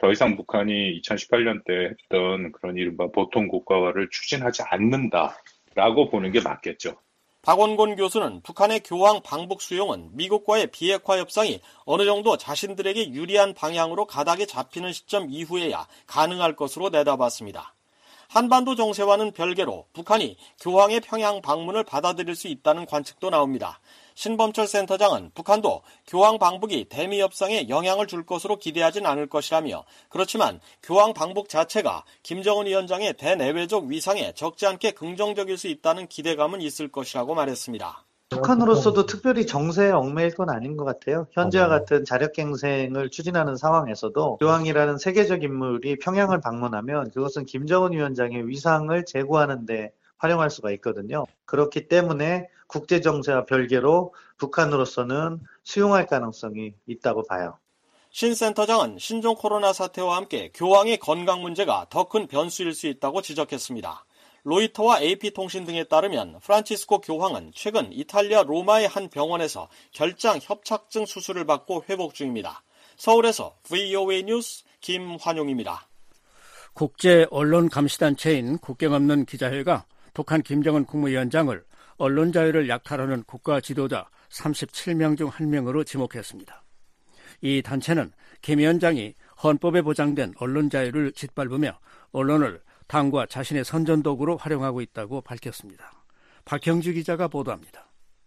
S12: 더 이상 북한이 이천십팔 년 때 했던 그런 이른바 보통 국가화를 추진하지 않는다라고 보는 게 맞겠죠.
S11: 박원곤 교수는 북한의 교황 방북 수용은 미국과의 비핵화 협상이 어느 정도 자신들에게 유리한 방향으로 가닥이 잡히는 시점 이후에야 가능할 것으로 내다봤습니다. 한반도 정세와는 별개로 북한이 교황의 평양 방문을 받아들일 수 있다는 관측도 나옵니다. 신범철 센터장은 북한도 교황 방북이 대미 협상에 영향을 줄 것으로 기대하진 않을 것이라며, 그렇지만 교황 방북 자체가 김정은 위원장의 대내외적 위상에 적지 않게 긍정적일 수 있다는 기대감은 있을 것이라고 말했습니다.
S13: 북한으로서도 특별히 정세에 얽매일 건 아닌 것 같아요. 현재와 같은 자력갱생을 추진하는 상황에서도 교황이라는 세계적 인물이 평양을 방문하면 그것은 김정은 위원장의 위상을 제고하는 데 활용할 수가 있거든요. 그렇기 때문에 국제정세와 별개로 북한으로서는 수용할 가능성이 있다고 봐요.
S11: 신 센터장은 신종 코로나 사태와 함께 교황의 건강 문제가 더 큰 변수일 수 있다고 지적했습니다. 로이터와 에이피통신 등에 따르면 프란치스코 교황은 최근 이탈리아 로마의 한 병원에서 결장 협착증 수술을 받고 회복 중입니다. 서울에서 브이오에이 뉴스 김환용입니다.
S3: 국제 언론 감시단체인 국경 없는 기자회가 북한 김정은 국무위원장을 언론 자유를 약탈하는 국가 지도자 삼십칠 명 중 한 명으로 지목했습니다. 이 단체는 김 위원장이 헌법에 보장된 언론 자유를 짓밟으며 언론을 당과 자신의 선전도구로 활용하고 있다고 밝혔습니다. 박형주 기자가 보도합니다.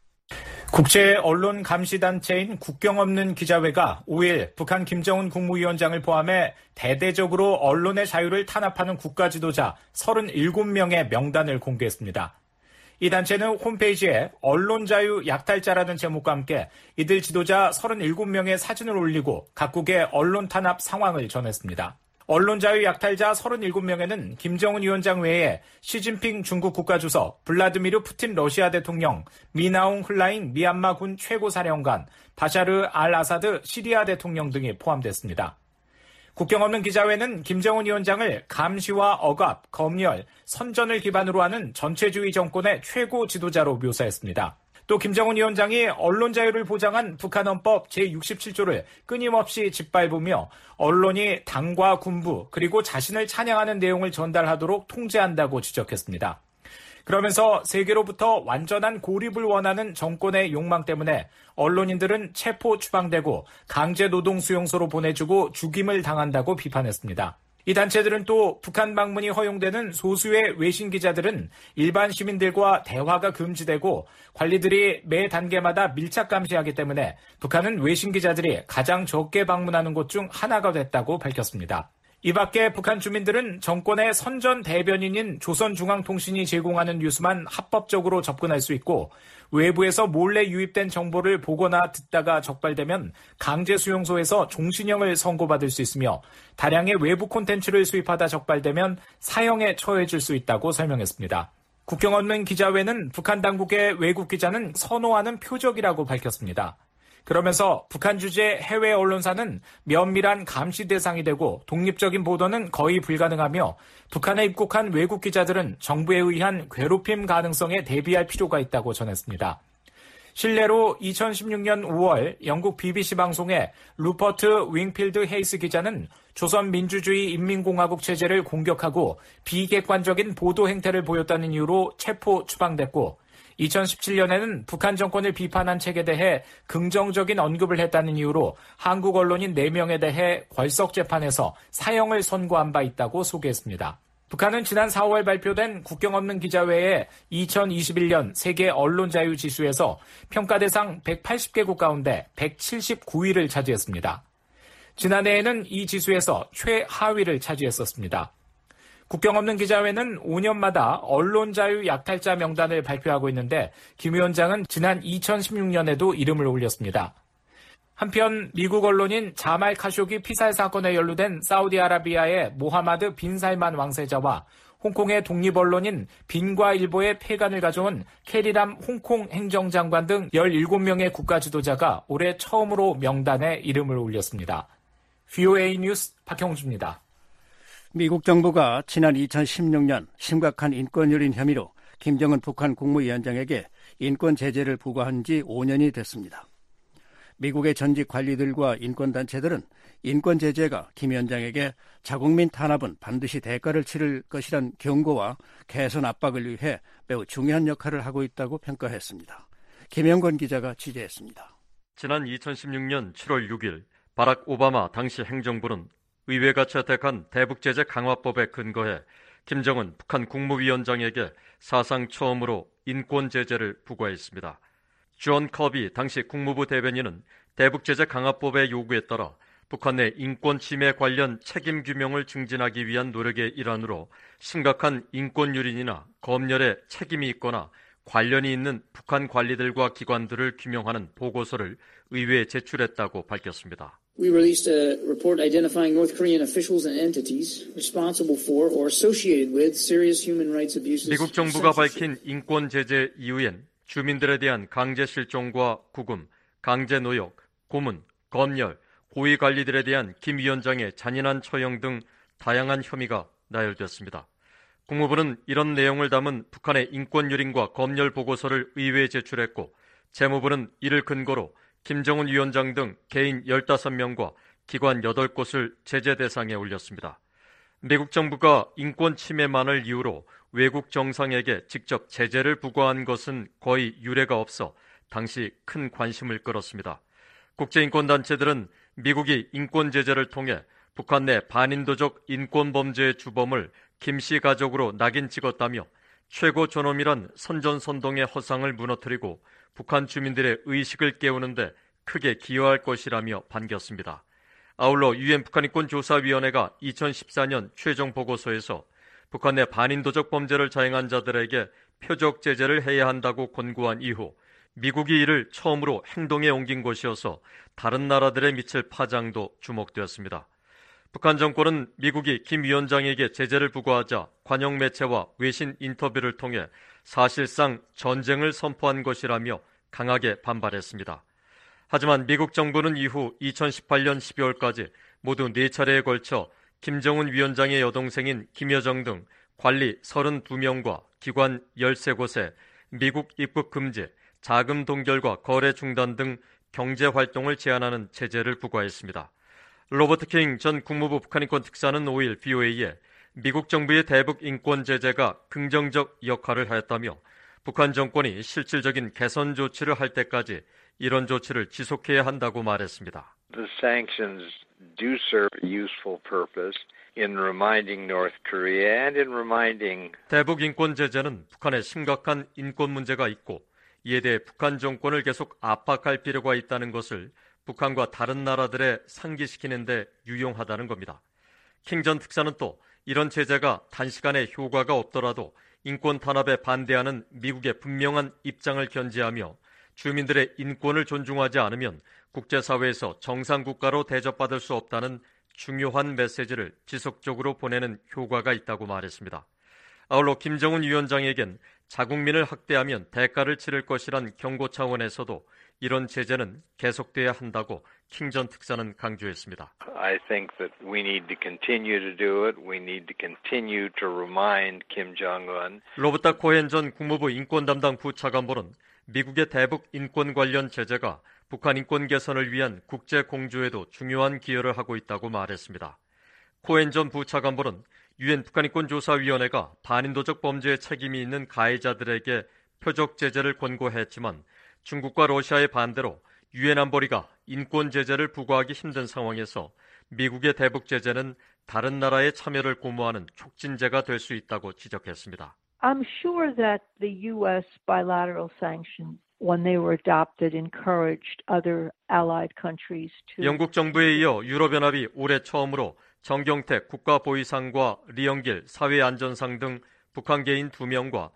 S7: 국제 언론 감시단체인 국경 없는 기자회가 오일 북한 김정은 국무위원장을 포함해 대대적으로 언론의 자유를 탄압하는 국가 지도자 서른일곱 명의 명단을 공개했습니다. 이 단체는 홈페이지에 언론 자유 약탈자라는 제목과 함께 이들 지도자 서른일곱 명의 사진을 올리고 각국의 언론 탄압 상황을 전했습니다. 언론 자유 약탈자 서른일곱 명에는 김정은 위원장 외에 시진핑 중국 국가주석, 블라디미르 푸틴 러시아 대통령, 미나웅 흘라잉 미얀마 군 최고사령관, 바샤르 알 아사드 시리아 대통령 등이 포함됐습니다. 국경 없는 기자회는 김정은 위원장을 감시와 억압, 검열, 선전을 기반으로 하는 전체주의 정권의 최고 지도자로 묘사했습니다. 또 김정은 위원장이 언론 자유를 보장한 북한 헌법 제육십칠 조를 끊임없이 짓밟으며 언론이 당과 군부 그리고 자신을 찬양하는 내용을 전달하도록 통제한다고 지적했습니다. 그러면서 세계로부터 완전한 고립을 원하는 정권의 욕망 때문에 언론인들은 체포 추방되고 강제 노동 수용소로 보내주고 죽임을 당한다고 비판했습니다. 이 단체들은 또 북한 방문이 허용되는 소수의 외신 기자들은 일반 시민들과 대화가 금지되고 관리들이 매 단계마다 밀착 감시하기 때문에 북한은 외신 기자들이 가장 적게 방문하는 곳 중 하나가 됐다고 밝혔습니다. 이 밖에 북한 주민들은 정권의 선전 대변인인 조선중앙통신이 제공하는 뉴스만 합법적으로 접근할 수 있고 외부에서 몰래 유입된 정보를 보거나 듣다가 적발되면 강제 수용소에서 종신형을 선고받을 수 있으며 다량의 외부 콘텐츠를 수입하다 적발되면 사형에 처해질 수 있다고 설명했습니다. 국경 없는 기자회는 북한 당국의 외국 기자는 선호하는 표적이라고 밝혔습니다. 그러면서 북한 주재 해외 언론사는 면밀한 감시 대상이 되고 독립적인 보도는 거의 불가능하며 북한에 입국한 외국 기자들은 정부에 의한 괴롭힘 가능성에 대비할 필요가 있다고 전했습니다. 실례로 이천십육 년 오월 영국 비비씨 방송의 루퍼트 윙필드 헤이스 기자는 조선민주주의 인민공화국 체제를 공격하고 비객관적인 보도 행태를 보였다는 이유로 체포 추방됐고 이천십칠 년에는 북한 정권을 비판한 책에 대해 긍정적인 언급을 했다는 이유로 한국 언론인 네 명에 대해 걸석 재판에서 사형을 선고한 바 있다고 소개했습니다. 북한은 지난 사월 발표된 국경 없는 기자회의 이천이십일 년 세계 언론자유 지수에서 평가 대상 백팔십 개국 가운데 백칠십구 위를 차지했습니다. 지난해에는 이 지수에서 최하위를 차지했었습니다. 국경 없는 기자회는 오 년마다 언론 자유 약탈자 명단을 발표하고 있는데 김 위원장은 지난 이천십육 년에도 이름을 올렸습니다. 한편 미국 언론인 자말 카쇼기 피살 사건에 연루된 사우디아라비아의 모하마드 빈 살만 왕세자와 홍콩의 독립언론인 빈과일보의 폐간을 가져온 캐리람 홍콩 행정장관 등 열일곱 명의 국가 지도자가 올해 처음으로 명단에 이름을 올렸습니다. 브이오에이 뉴스 박형주입니다.
S3: 미국 정부가 지난 이천십육 년 심각한 인권유린 혐의로 김정은 북한 국무위원장에게 인권 제재를 부과한 지 오 년이 됐습니다. 미국의 전직 관리들과 인권단체들은 인권 제재가 김 위원장에게 자국민 탄압은 반드시 대가를 치를 것이란 경고와 개선 압박을 위해 매우 중요한 역할을 하고 있다고 평가했습니다. 김영건 기자가 취재했습니다.
S15: 지난 이천십육년 칠월 육일 바락 오바마 당시 행정부는 의회가 채택한 대북제재 강화법에 근거해 김정은 북한 국무위원장에게 사상 처음으로 인권 제재를 부과했습니다. 존 커비 당시 국무부 대변인은 대북제재 강화법의 요구에 따라 북한 내 인권 침해 관련 책임 규명을 증진하기 위한 노력의 일환으로 심각한 인권 유린이나 검열에 책임이 있거나 관련이 있는 북한 관리들과 기관들을 규명하는 보고서를 의회에 제출했다고 밝혔습니다.
S16: We released a report identifying North Korean officials and entities responsible for or associated with serious human rights abuses.
S15: 미국 정부가 밝힌 인권 제재 이유엔 주민들에 대한 강제 실종과 구금, 강제 노역, 고문, 검열, 고위 관리들에 대한 김 위원장의 잔인한 처형 등 다양한 혐의가 나열됐습니다. 국무부는 이런 내용을 담은 북한의 인권 유린과 검열 보고서를 의회에 제출했고 재무부는 이를 근거로 김정은 위원장 등 개인 열다섯 명과 기관 여덟 곳을 제재 대상에 올렸습니다. 미국 정부가 인권 침해만을 이유로 외국 정상에게 직접 제재를 부과한 것은 거의 유례가 없어 당시 큰 관심을 끌었습니다. 국제인권단체들은 미국이 인권 제재를 통해 북한 내 반인도적 인권범죄의 주범을 김씨 가족으로 낙인 찍었다며 최고 존엄이란 선전선동의 허상을 무너뜨리고 북한 주민들의 의식을 깨우는데 크게 기여할 것이라며 반겼습니다. 아울러 유엔 북한인권조사위원회가 이천십사년 최종 보고서에서 북한 내 반인도적 범죄를 자행한 자들에게 표적 제재를 해야 한다고 권고한 이후 미국이 이를 처음으로 행동에 옮긴 것이어서 다른 나라들에 미칠 파장도 주목되었습니다. 북한 정권은 미국이 김 위원장에게 제재를 부과하자 관영 매체와 외신 인터뷰를 통해 사실상 전쟁을 선포한 것이라며 강하게 반발했습니다. 하지만 미국 정부는 이후 이천십팔년 십이월까지 모두 네 차례에 걸쳐 김정은 위원장의 여동생인 김여정 등 관리 서른두 명과 기관 열세 곳에 미국 입국 금지, 자금 동결과 거래 중단 등 경제 활동을 제한하는 제재를 부과했습니다. 로버트 킹 전 국무부 북한인권 특사는 오일 브이오에이에 미국 정부의 대북 인권 제재가 긍정적 역할을 하였다며 북한 정권이 실질적인 개선 조치를 할 때까지 이런 조치를 지속해야 한다고 말했습니다.
S17: The sanctions do serve a useful purpose in reminding North Korea and in reminding
S15: 대북 인권 제재는 북한에 심각한 인권 문제가 있고 이에 대해 북한 정권을 계속 압박할 필요가 있다는 것을 북한과 다른 나라들에 상기시키는 데 유용하다는 겁니다. 킹 전 특사는 또 이런 제재가 단시간에 효과가 없더라도 인권 탄압에 반대하는 미국의 분명한 입장을 견지하며 주민들의 인권을 존중하지 않으면 국제사회에서 정상국가로 대접받을 수 없다는 중요한 메시지를 지속적으로 보내는 효과가 있다고 말했습니다. 아울러 김정은 위원장에겐 자국민을 학대하면 대가를 치를 것이란 경고 차원에서도 이런 제재는 계속돼야 한다고 킹 전 특사는 강조했습니다.
S17: I think that we need to continue to do it. We need to continue to remind Kim Jong-un.
S15: 로버트 코헨 전 국무부 인권 담당 부차관보는 미국의 대북 인권 관련 제재가 북한 인권 개선을 위한 국제 공조에도 중요한 기여를 하고 있다고 말했습니다. 코헨 전 부차관보는 유엔 북한인권조사위원회가 반인도적 범죄에 책임이 있는 가해자들에게 표적 제재를 권고했지만 중국과 러시아의 반대로 유엔 안보리가 인권 제재를 부과하기 힘든 상황에서 미국의 대북 제재는 다른 나라의 참여를 고무하는 촉진제가 될 수 있다고 지적했습니다.
S18: I'm sure that the U S bilateral sanctions, when they were adopted, encouraged other allied countries to.
S15: 영국 정부에 이어 유럽연합이 올해 처음으로 정경택 국가보위상과 리영길 사회안전상 등 북한계인 두 명과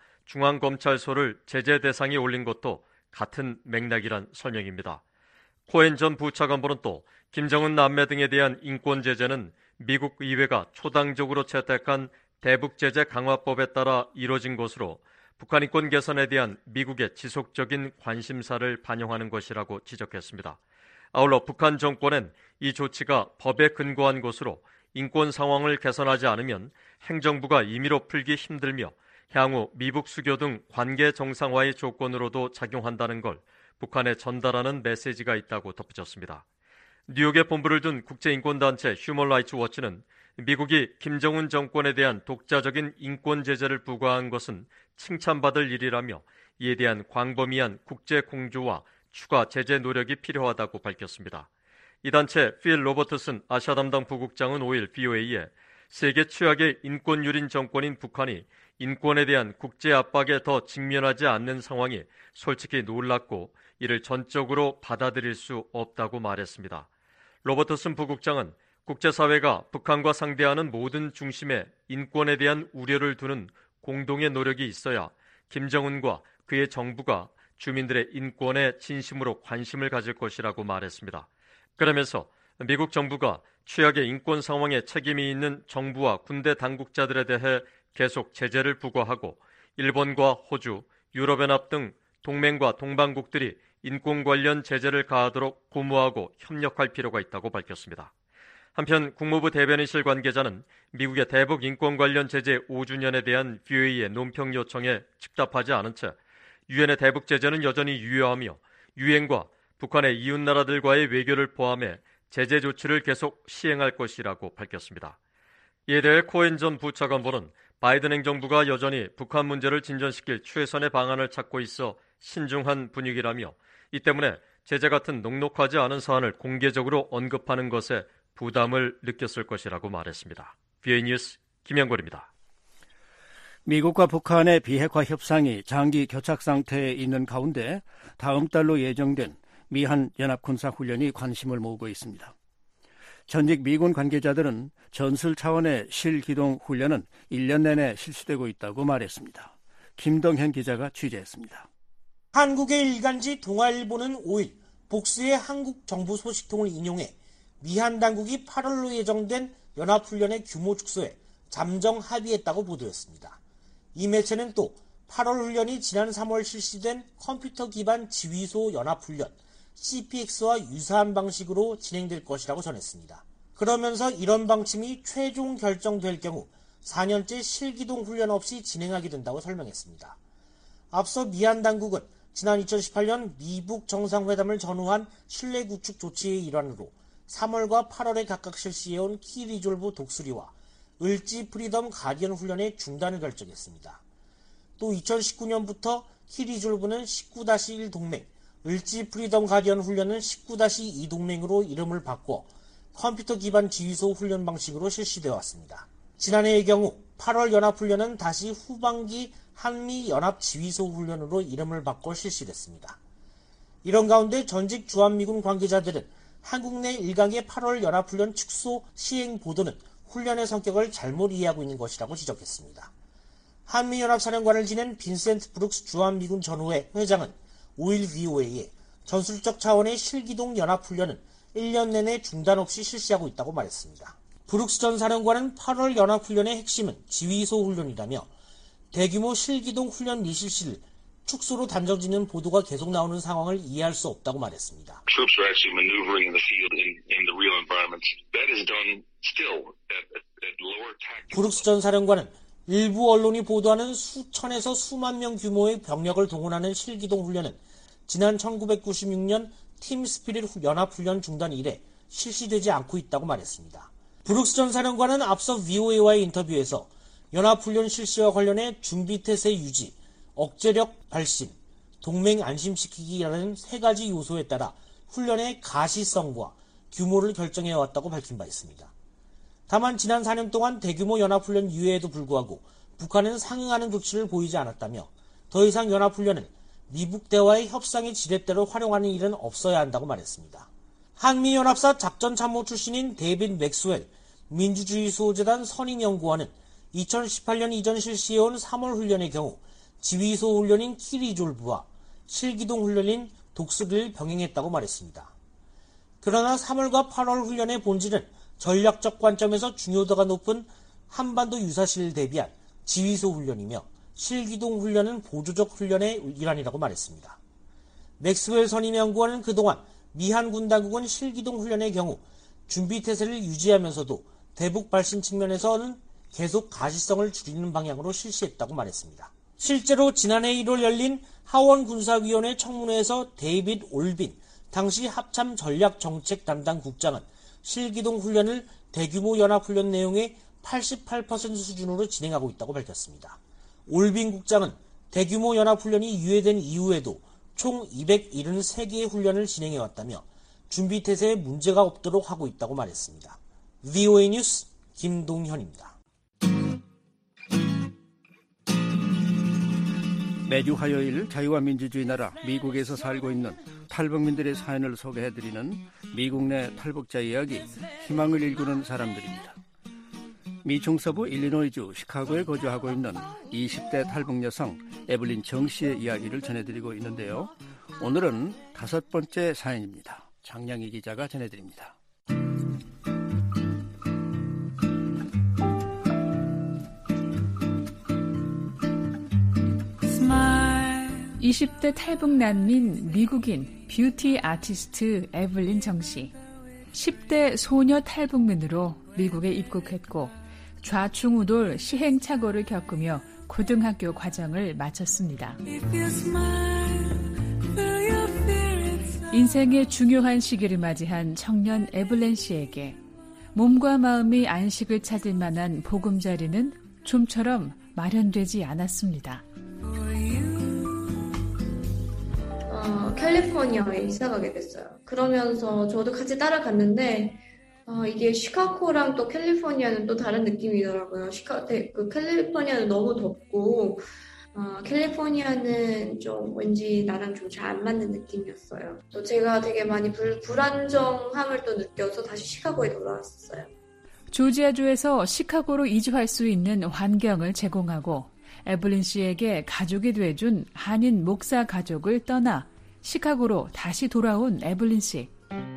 S15: 중앙검찰소를 제재 대상에 올린 것도 같은 맥락이란 설명입니다. 코헨 전 부차관보는 또 김정은 남매 등에 대한 인권 제재는 미국 의회가 초당적으로 채택한 대북제재 강화법에 따라 이뤄진 것으로 북한 인권 개선에 대한 미국의 지속적인 관심사를 반영하는 것이라고 지적했습니다. 아울러 북한 정권은 이 조치가 법에 근거한 것으로 인권 상황을 개선하지 않으면 행정부가 임의로 풀기 힘들며 향후 미북 수교 등 관계 정상화의 조건으로도 작용한다는 걸 북한에 전달하는 메시지가 있다고 덧붙였습니다. 뉴욕에 본부를 둔 국제인권단체 휴먼 라이츠 워치는 미국이 김정은 정권에 대한 독자적인 인권 제재를 부과한 것은 칭찬받을 일이라며 이에 대한 광범위한 국제 공조와 추가 제재 노력이 필요하다고 밝혔습니다. 이 단체 필 로버트슨 아시아 담당 부국장은 오일 브이오에이에 세계 최악의 인권유린 정권인 북한이 인권에 대한 국제 압박에 더 직면하지 않는 상황이 솔직히 놀랍고 이를 전적으로 받아들일 수 없다고 말했습니다. 로버트슨 부국장은 국제사회가 북한과 상대하는 모든 중심에 인권에 대한 우려를 두는 공동의 노력이 있어야 김정은과 그의 정부가 주민들의 인권에 진심으로 관심을 가질 것이라고 말했습니다. 그러면서 미국 정부가 최악의 인권 상황에 책임이 있는 정부와 군대 당국자들에 대해 계속 제재를 부과하고 일본과 호주, 유럽연합 등 동맹과 동반국들이 인권 관련 제재를 가하도록 고무하고 협력할 필요가 있다고 밝혔습니다. 한편 국무부 대변인실 관계자는 미국의 대북 인권 관련 제재 오 주년에 대한 브이오에이의 논평 요청에 즉답하지 않은 채 유엔의 대북 제재는 여전히 유효하며 유엔과 북한의 이웃나라들과의 외교를 포함해 제재 조치를 계속 시행할 것이라고 밝혔습니다. 이에 대해 코엔 전 부차관보는 바이든 행정부가 여전히 북한 문제를 진전시킬 최선의 방안을 찾고 있어 신중한 분위기라며 이 때문에 제재 같은 녹록하지 않은 사안을 공개적으로 언급하는 것에 부담을 느꼈을 것이라고 말했습니다. 브이오에이 뉴스 김영걸입니다.
S3: 미국과 북한의 비핵화 협상이 장기 교착 상태에 있는 가운데 다음 달로 예정된 미한 연합군사훈련이 관심을 모으고 있습니다. 전직 미군 관계자들은 전술 차원의 실기동 훈련은 일 년 내내 실시되고 있다고 말했습니다. 김동현 기자가 취재했습니다.
S19: 한국의 일간지 동아일보는 오일 복수의 한국 정부 소식통을 인용해 미한 당국이 팔월로 예정된 연합훈련의 규모 축소에 잠정 합의했다고 보도했습니다. 이 매체는 또 팔월 훈련이 지난 삼월 실시된 컴퓨터 기반 지휘소 연합훈련 씨피엑스와 유사한 방식으로 진행될 것이라고 전했습니다. 그러면서 이런 방침이 최종 결정될 경우 사 년째 실기동 훈련 없이 진행하게 된다고 설명했습니다. 앞서 미한 당국은 지난 이천십팔 년 미북 정상회담을 전후한 신뢰 구축 조치의 일환으로 삼월과 팔월에 각각 실시해온 키리졸브 독수리와 을지 프리덤 가디언 훈련의 중단을 결정했습니다. 또 이천십구 년부터 키리졸브는 십구 다시 일 동맹, 을지 프리덤 가디언 훈련은 십구 다시 이 동맹으로 이름을 바꿔 컴퓨터 기반 지휘소 훈련 방식으로 실시되어 왔습니다. 지난해의 경우 팔월 연합훈련은 다시 후반기 한미 연합 지휘소 훈련으로 이름을 바꿔 실시됐습니다. 이런 가운데 전직 주한미군 관계자들은 한국 내 일각의 팔월 연합훈련 축소 시행 보도는 훈련의 성격을 잘못 이해하고 있는 것이라고 지적했습니다. 한미연합사령관을 지낸 빈센트 브룩스 주한미군 전후회 회장은 오일 브이오에이에 전술적 차원의 실기동 연합훈련은 일 년 내내 중단 없이 실시하고 있다고 말했습니다. 브룩스 전 사령관은 팔월 연합훈련의 핵심은 지휘소 훈련이라며 대규모 실기동 훈련 미실시를 축소로 단정짓는 보도가 계속 나오는 상황을 이해할 수 없다고 말했습니다.
S20: Troops are actually maneuvering in the field in, in the real environment. That is done still at, at lower tactical.
S19: 브룩스 전 사령관은 일부 언론이 보도하는 수천에서 수만 명 규모의 병력을 동원하는 실기동 훈련은 지난 천구백구십육 년 팀 스피릿 연합훈련 중단 이래 실시되지 않고 있다고 말했습니다. 브룩스 전 사령관은 앞서 브이오에이와의 인터뷰에서 연합훈련 실시와 관련해 준비태세 유지, 억제력 발신, 동맹 안심시키기라는 세 가지 요소에 따라 훈련의 가시성과 규모를 결정해왔다고 밝힌 바 있습니다. 다만 지난 사 년 동안 대규모 연합훈련 유예에도 불구하고 북한은 상응하는 조치를 보이지 않았다며 더 이상 연합훈련은 미북 대화의 협상의 지렛대로 활용하는 일은 없어야 한다고 말했습니다. 한미연합사 작전참모 출신인 데이빗 맥스웰 민주주의 수호재단 선임연구원은 이천십팔 년 이전 실시해온 삼월 훈련의 경우 지휘소 훈련인 키리졸브와 실기동 훈련인 독수리를 병행했다고 말했습니다. 그러나 삼월과 팔월 훈련의 본질은 전략적 관점에서 중요도가 높은 한반도 유사시를 대비한 지휘소 훈련이며 실기동 훈련은 보조적 훈련의 일환이라고 말했습니다. 맥스웰 선임연구원은 그동안 미한 군 당국은 실기동 훈련의 경우 준비태세를 유지하면서도 대북 발신 측면에서는 계속 가시성을 줄이는 방향으로 실시했다고 말했습니다. 실제로 지난해 일월 열린 하원군사위원회 청문회에서 데이빗 올빈 당시 합참 전략정책 담당 국장은 실기동 훈련을 대규모 연합훈련 내용의 팔십팔 퍼센트 수준으로 진행하고 있다고 밝혔습니다. 올빈 국장은 대규모 연합훈련이 유예된 이후에도 총 이백칠십삼 개의 훈련을 진행해왔다며 준비태세에 문제가 없도록 하고 있다고 말했습니다. 브이오에이 뉴스 김동현입니다.
S3: 매주 화요일 자유와 민주주의 나라 미국에서 살고 있는 탈북민들의 사연을 소개해드리는 미국 내 탈북자 이야기, 희망을 일구는 사람들입니다. 미 중서부 일리노이주 시카고에 거주하고 있는 이십 대 탈북 여성 에블린 정 씨의 이야기를 전해드리고 있는데요. 오늘은 다섯 번째 사연입니다. 장량희 기자가 전해드립니다.
S21: 이십 대 탈북 난민 미국인 뷰티 아티스트 에블린 정 씨. 십 대 소녀 탈북민으로 미국에 입국했고 좌충우돌 시행착오를 겪으며 고등학교 과정을 마쳤습니다. 인생의 중요한 시기를 맞이한 청년 에블린 씨에게 몸과 마음이 안식을 찾을 만한 보금자리는 좀처럼 마련되지 않았습니다.
S22: 어, 캘리포니아에 이사 가게 됐어요. 그러면서 저도 같이 따라갔는데 어, 이게 시카고랑 또 캘리포니아는 또 다른 느낌이더라고요. 시카, 그 캘리포니아는 너무 덥고 어, 캘리포니아는 좀 왠지 나랑 좀 잘 안 맞는 느낌이었어요. 또 제가 되게 많이 불, 불안정함을 또 느껴서 다시 시카고에 돌아왔어요.
S21: 조지아주에서 시카고로 이주할 수 있는 환경을 제공하고 에블린 씨에게 가족이 돼준 한인 목사 가족을 떠나 시카고로 다시 돌아온 에블린 씨.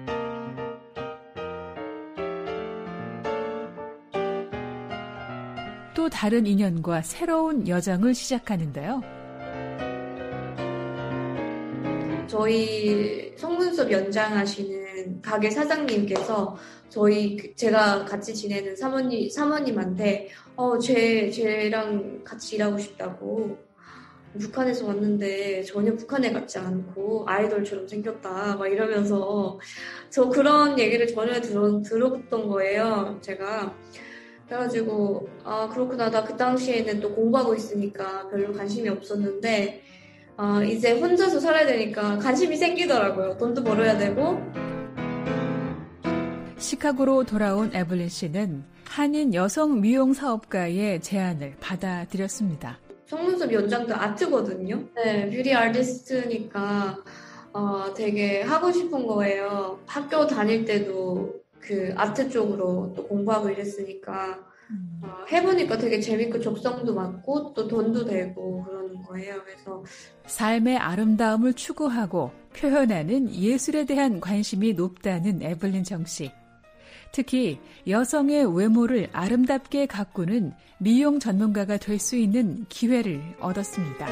S21: 또 다른 인연과 새로운 여정을 시작하는데요.
S22: 저희 성문섭 연장하시는 가게 사장님께서 저희 제가 같이 지내는 사모님 사모님한테 어, 쟤 쟤랑 같이 일하고 싶다고. 북한에서 왔는데 전혀 북한에 같지 않고 아이돌처럼 생겼다 막 이러면서 저 그런 얘기를 전혀 들어, 들었던 거예요. 제가 그래가지고 아 그렇구나. 나 그 당시에는 또 공부하고 있으니까 별로 관심이 없었는데 아, 이제 혼자서 살아야 되니까 관심이 생기더라고요. 돈도 벌어야 되고.
S21: 시카고로 돌아온 에블린 씨는 한인 여성 미용 사업가의 제안을 받아들였습니다.
S22: 성문섭 연장도 아트거든요. 네, 뷰티 아티스트니까 어, 되게 하고 싶은 거예요. 학교 다닐 때도 그 아트 쪽으로 또 공부하고 이랬으니까 어, 해보니까 되게 재밌고 적성도 맞고 또 돈도 되고 그러는 거예요. 그래서
S21: 삶의 아름다움을 추구하고 표현하는 예술에 대한 관심이 높다는 에블린 정 씨. 특히 여성의 외모를 아름답게 가꾸는 미용 전문가가 될 수 있는 기회를 얻었습니다.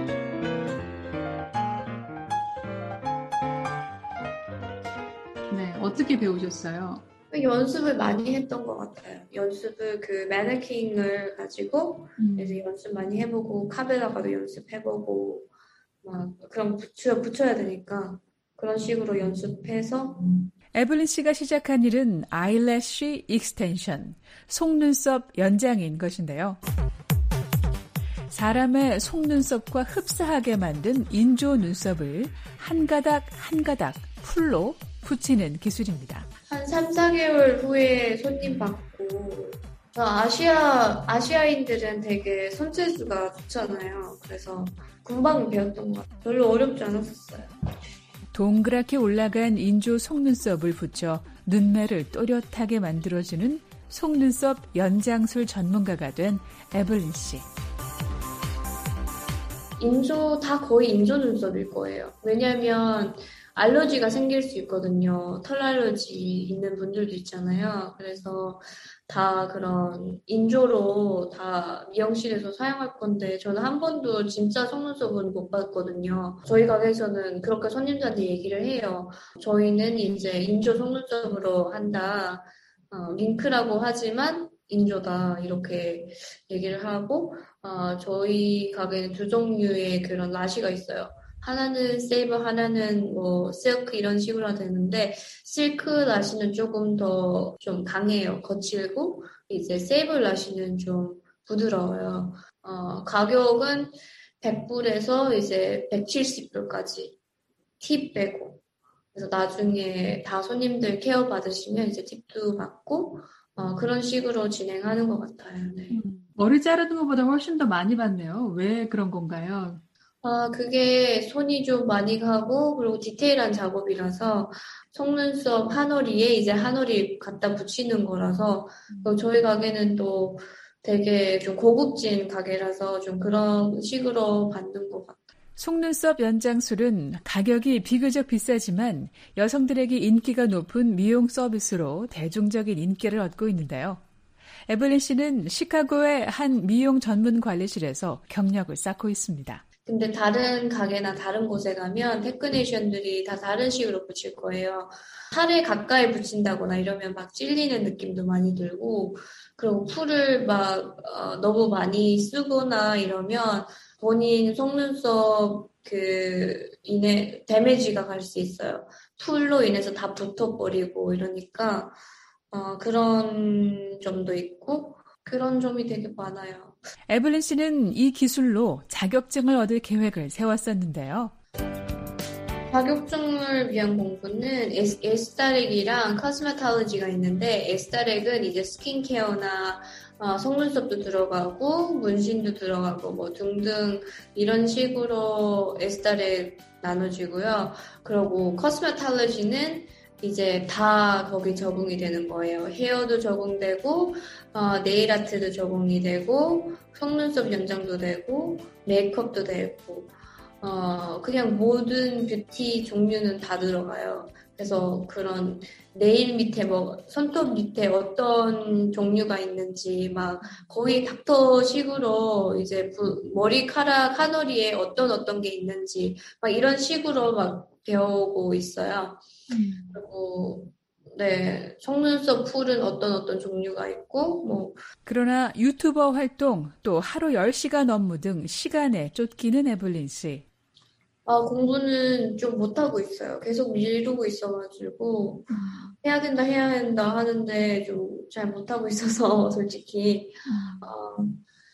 S21: 네, 어떻게 배우셨어요?
S22: 연습을 많이 했던 것 같아요. 연습을 그 매너킹을 가지고 음. 이제 연습 많이 해보고 카메라가도 연습해보고 막 그럼 붙여 붙여야 되니까 그런 식으로 연습해서.
S21: 에블린 씨가 시작한 일은 아이래쉬 익스텐션, 속눈썹 연장인 것인데요. 사람의 속눈썹과 흡사하게 만든 인조 눈썹을 한 가닥 한 가닥 풀로 붙이는 기술입니다.
S22: 한 삼, 사 개월 후에 손님 받고 아시아, 아시아인들은 되게 손재주가 좋잖아요. 그래서 금방 배웠던 것 같아요. 별로 어렵지 않았었어요.
S21: 동그랗게 올라간 인조 속눈썹을 붙여 눈매를 또렷하게 만들어주는 속눈썹 연장술 전문가가 된 에블린 씨.
S22: 인조 다 거의 인조 눈썹일 거예요. 왜냐하면 알러지가 생길 수 있거든요. 털 알러지 있는 분들도 있잖아요. 그래서 다 그런 인조로 다 미용실에서 사용할 건데 저는 한 번도 진짜 속눈썹은 못 봤거든요. 저희 가게에서는 그렇게 손님들한테 얘기를 해요. 저희는 이제 인조 속눈썹으로 한다. 어, 윙크라고 하지만 인조다 이렇게 얘기를 하고 어, 저희 가게는 두 종류의 그런 라시가 있어요. 하나는 세이버, 하나는 뭐 실크 이런 식으로 되는데 실크 라시는 조금 더 좀 강해요. 거칠고 이제 세이버 라시는 좀 부드러워요. 어, 가격은 백 불에서 이제 백칠십 불까지 팁 빼고 그래서 나중에 다 손님들 케어 받으시면 이제 팁도 받고 어, 그런 식으로 진행하는 것 같아요. 네.
S21: 음, 머리 자르는 것보다 훨씬 더 많이 받네요. 왜 그런 건가요?
S22: 아, 그게 손이 좀 많이 가고, 그리고 디테일한 작업이라서, 속눈썹 한 올리에 이제 한 올리 갖다 붙이는 거라서, 또 저희 가게는 또 되게 좀 고급진 가게라서 좀 그런 식으로 받는 것 같아요.
S21: 속눈썹 연장술은 가격이 비교적 비싸지만 여성들에게 인기가 높은 미용 서비스로 대중적인 인기를 얻고 있는데요. 에블린 씨는 시카고의 한 미용 전문 관리실에서 경력을 쌓고 있습니다.
S22: 근데 다른 가게나 다른 곳에 가면 테크니션들이 다 다른 식으로 붙일 거예요. 살에 가까이 붙인다거나 이러면 막 찔리는 느낌도 많이 들고, 그리고 풀을 막 어, 너무 많이 쓰거나 이러면 본인 속눈썹 그 인해 데미지가 갈 수 있어요. 풀로 인해서 다 붙어버리고 이러니까 어, 그런 점도 있고 그런 점이 되게 많아요.
S21: 에블린 씨는 이 기술로 자격증을 얻을 계획을 세웠었는데요.
S22: 자격증을 위한 공부는 에스, 에스타렉이랑 코스메탈로지가 있는데 에스타렉은 이제 스킨케어나 어, 속눈썹도 들어가고 문신도 들어가고 뭐 등등 이런 식으로 에스타렉 나눠지고요. 그리고 코스메탈로지는 이제 다 거기 적응이 되는 거예요. 헤어도 적응되고 어, 네일 아트도 적응이 되고 속눈썹 연장도 되고 메이크업도 되고 어, 그냥 모든 뷰티 종류는 다 들어가요. 그래서 그런 네일 밑에 뭐 손톱 밑에 어떤 종류가 있는지 막 거의 닥터식으로 이제 부, 머리카락 한 올리에 어떤 어떤 게 있는지 막 이런 식으로 막 배우고 있어요. 음. 그리고 네, 속눈썹 풀은 어떤 어떤 종류가 있고 뭐
S21: 그러나 유튜버 활동 또 하루 열 시간 업무 등 시간에 쫓기는 에블린 씨.
S22: 아, 공부는 좀 못하고 있어요. 계속 미루고 있어가지고 음. 해야 된다 해야 된다 하는데 좀 잘 못하고 있어서 솔직히 음. 어,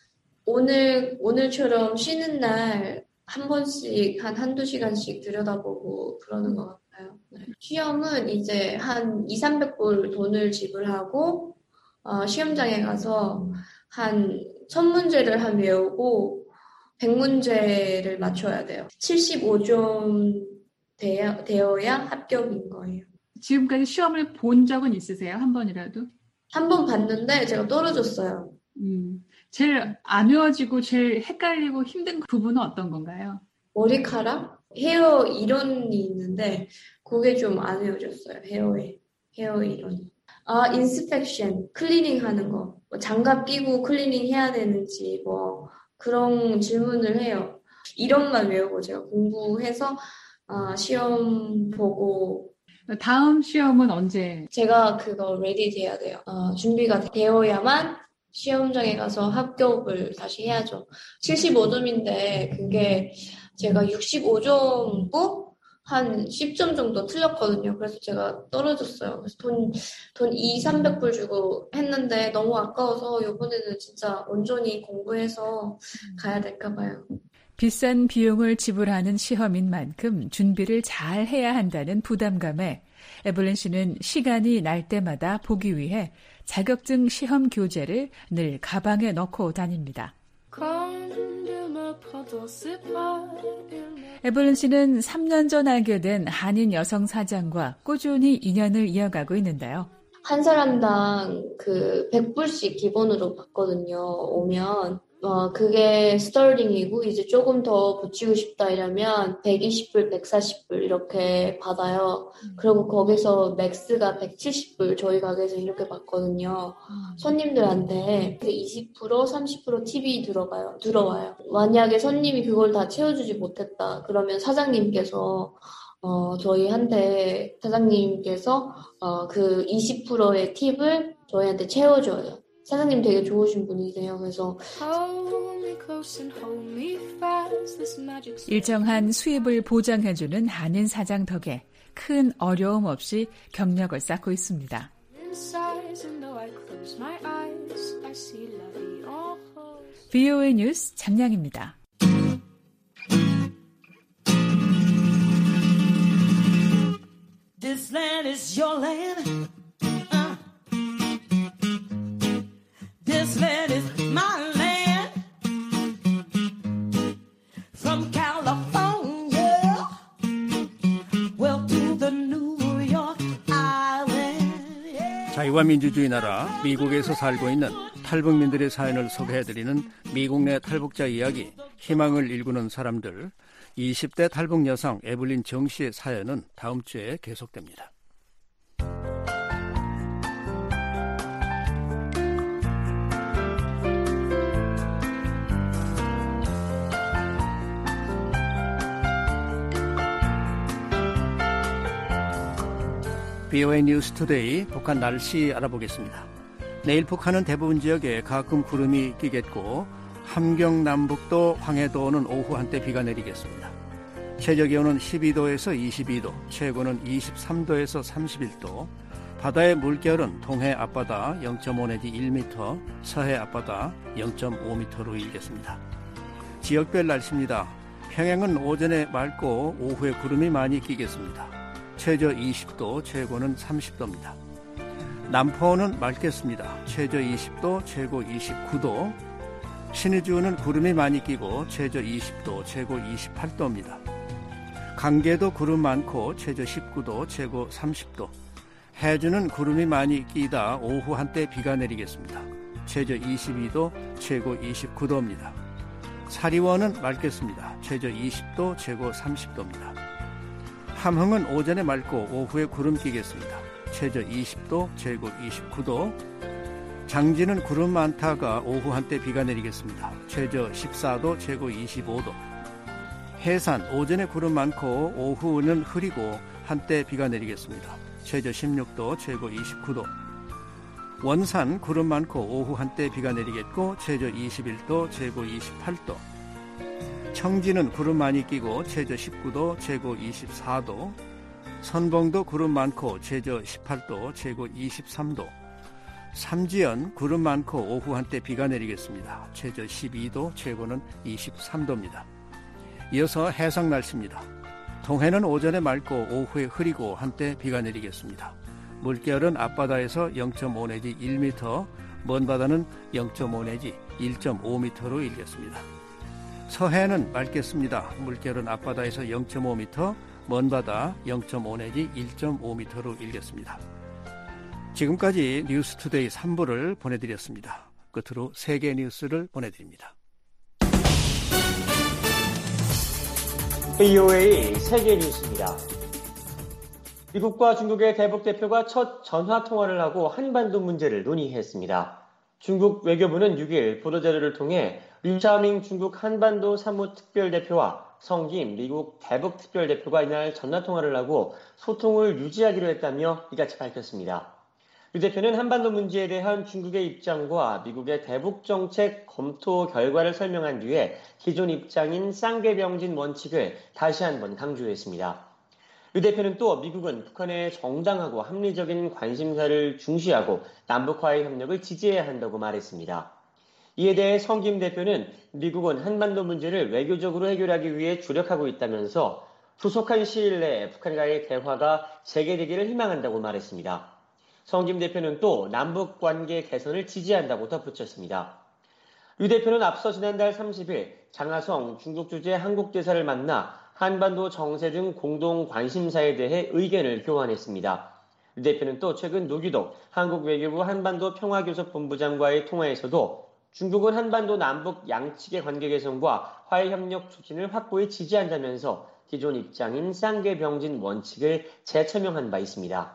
S22: 오늘 오늘처럼 쉬는 날 한 번씩 한 한두 시간씩 들여다보고 그러는 것 같아요. 네. 시험은 이제 한 이삼백 불 돈을 지불하고 어, 시험장에 가서 한 천 문제를 한 외우고 백 문제를 맞춰야 돼요. 칠십오 점 되어, 되어야 합격인 거예요.
S21: 지금까지 시험을 본 적은 있으세요? 한 번이라도?
S22: 한 번 봤는데 제가 떨어졌어요.
S21: 음, 제일 안 외워지고 제일 헷갈리고 힘든 부분은 어떤 건가요?
S22: 머리카락? 헤어 이론이 있는데 그게 좀 안 외워졌어요. 헤어에. 헤어 이론이. 아, 인스펙션, 클리닝 하는 거. 뭐 장갑 끼고 클리닝 해야 되는지 뭐 그런 질문을 해요. 이론만 외우고 제가 공부해서 아, 시험 보고.
S21: 다음 시험은 언제?
S22: 제가 그거 레디 돼야 돼요. 어, 준비가 되어야만 시험장에 가서 합격을 다시 해야죠. 칠십오 점인데 그게 제가 육십오 점고 한 십 점 정도 틀렸거든요. 그래서 제가 떨어졌어요. 그래서 돈, 돈 이삼백 불 주고 했는데 너무 아까워서 이번에는 진짜 온전히 공부해서 가야 될까 봐요.
S21: 비싼 비용을 지불하는 시험인 만큼 준비를 잘 해야 한다는 부담감에 에블린 씨는 시간이 날 때마다 보기 위해 자격증 시험 교재를 늘 가방에 넣고 다닙니다. 에블린 씨는 삼 년 전 알게 된 한인 여성 사장과 꾸준히 인연을 이어가고 있는데요.
S22: 한 사람당 그 백 불씩 기본으로 받거든요. 오면. 어, 그게 스타팅이고 이제 조금 더 붙이고 싶다 이러면 백이십 불, 백사십 불 이렇게 받아요. 그리고 거기서 맥스가 백칠십 불 저희 가게에서 이렇게 받거든요. 손님들한테 이십 퍼센트, 삼십 퍼센트 팁이 들어가요. 들어와요. 만약에 손님이 그걸 다 채워주지 못했다 그러면 사장님께서 어, 저희한테 사장님께서 어, 그 이십 퍼센트의 팁을 저희한테 채워줘요. 사장님 되게 좋으신 분이세요. 그래서
S21: 일정한 수입을 보장해주는 한인 사장 덕에 큰 어려움 없이 경력을 쌓고 있습니다. 브이오에이 뉴스 장량입니다.
S1: This land is your land. Uh. This land is my land. From California, well to the New York Island.
S3: 자유와 민주주의 나라 미국에서 살고 있는 탈북민들의 사연을 소개해드리는 미국 내 탈북자 이야기, 희망을 일구는 사람들. 이십 대 탈북 여성 에블린 정 씨의 사연은 다음 주에 계속됩니다. 브이오에이 뉴스 투데이 북한 날씨 알아보겠습니다. 내일 북한은 대부분 지역에 가끔 구름이 끼겠고 함경 남북도 황해도는 오후 한때 비가 내리겠습니다. 최저 기온은 십이 도에서 이십이 도, 최고는 이십삼 도에서 삼십일 도, 바다의 물결은 동해 앞바다 영 점 오 내지 일 미터, 서해 앞바다 영 점 오 미터로 일겠습니다. 지역별 날씨입니다. 평양은 오전에 맑고 오후에 구름이 많이 끼겠습니다. 최저 이십 도, 최고는 삼십 도입니다. 남포는 맑겠습니다. 최저 이십 도, 최고 이십구 도, 신의주는 구름이 많이 끼고 최저 이십 도, 최고 이십팔 도입니다. 강계도 구름 많고 최저 십구 도, 최고 삼십 도. 해주는 구름이 많이 끼다 오후 한때 비가 내리겠습니다. 최저 이십이 도, 최고 이십구 도입니다. 사리원은 맑겠습니다. 최저 이십 도, 최고 삼십 도입니다. 함흥은 오전에 맑고 오후에 구름 끼겠습니다. 최저 이십 도, 최고 이십구 도. 장진은 구름 많다가 오후 한때 비가 내리겠습니다. 최저 십사 도, 최고 이십오 도. 해산 오전에 구름 많고 오후는 흐리고 한때 비가 내리겠습니다. 최저 십육 도, 최고 이십구 도. 원산 구름 많고 오후 한때 비가 내리겠고 최저 이십일 도, 최고 이십팔 도. 청진은 구름 많이 끼고 최저 십구 도, 최고 이십사 도. 선봉도 구름 많고 최저 십팔 도, 최고 이십삼 도. 삼지연 구름 많고 오후 한때 비가 내리겠습니다. 최저 십이 도, 최고는 이십삼 도입니다. 이어서 해상 날씨입니다. 동해는 오전에 맑고 오후에 흐리고 한때 비가 내리겠습니다. 물결은 앞바다에서 영 점 오 내지 일 미터, 먼 바다는 영 점 오 내지 일 점 오 미터로 일겠습니다. 서해는 맑겠습니다. 물결은 앞바다에서 영 점 오 미터, 먼 바다 영 점 오 내지 일 점 오 미터로 일겠습니다. 지금까지 뉴스투데이 삼 부를 보내드렸습니다. 끝으로 세계 뉴스를 보내드립니다.
S2: 브이오에이 세계 뉴스입니다. 미국과 중국의 대북 대표가 첫 전화 통화를 하고 한반도 문제를 논의했습니다. 중국 외교부는 육 일 보도자료를 통해 류샤밍 중국 한반도 사무특별대표와 성김 미국 대북 특별대표가 이날 전화 통화를 하고 소통을 유지하기로 했다며 이같이 밝혔습니다. 류 대표는 한반도 문제에 대한 중국의 입장과 미국의 대북 정책 검토 결과를 설명한 뒤에 기존 입장인 쌍계병진 원칙을 다시 한번 강조했습니다. 류 대표는 또 미국은 북한의 정당하고 합리적인 관심사를 중시하고 남북화의 협력을 지지해야 한다고 말했습니다. 이에 대해 성김 대표는 미국은 한반도 문제를 외교적으로 해결하기 위해 주력하고 있다면서 조속한 시일 내에 북한과의 대화가 재개되기를 희망한다고 말했습니다. 성김 대표는 또 남북 관계 개선을 지지한다고 덧붙였습니다. 류 대표는 앞서 지난달 삼십 일 장하성 중국 주재 한국 대사를 만나 한반도 정세 등 공동 관심사에 대해 의견을 교환했습니다. 류 대표는 또 최근 노규덕 한국 외교부 한반도 평화교섭본부장과의 통화에서도 중국은 한반도 남북 양측의 관계 개선과 화해협력 촉진을 확고히 지지한다면서 기존 입장인 쌍계병진 원칙을 재처명한 바 있습니다.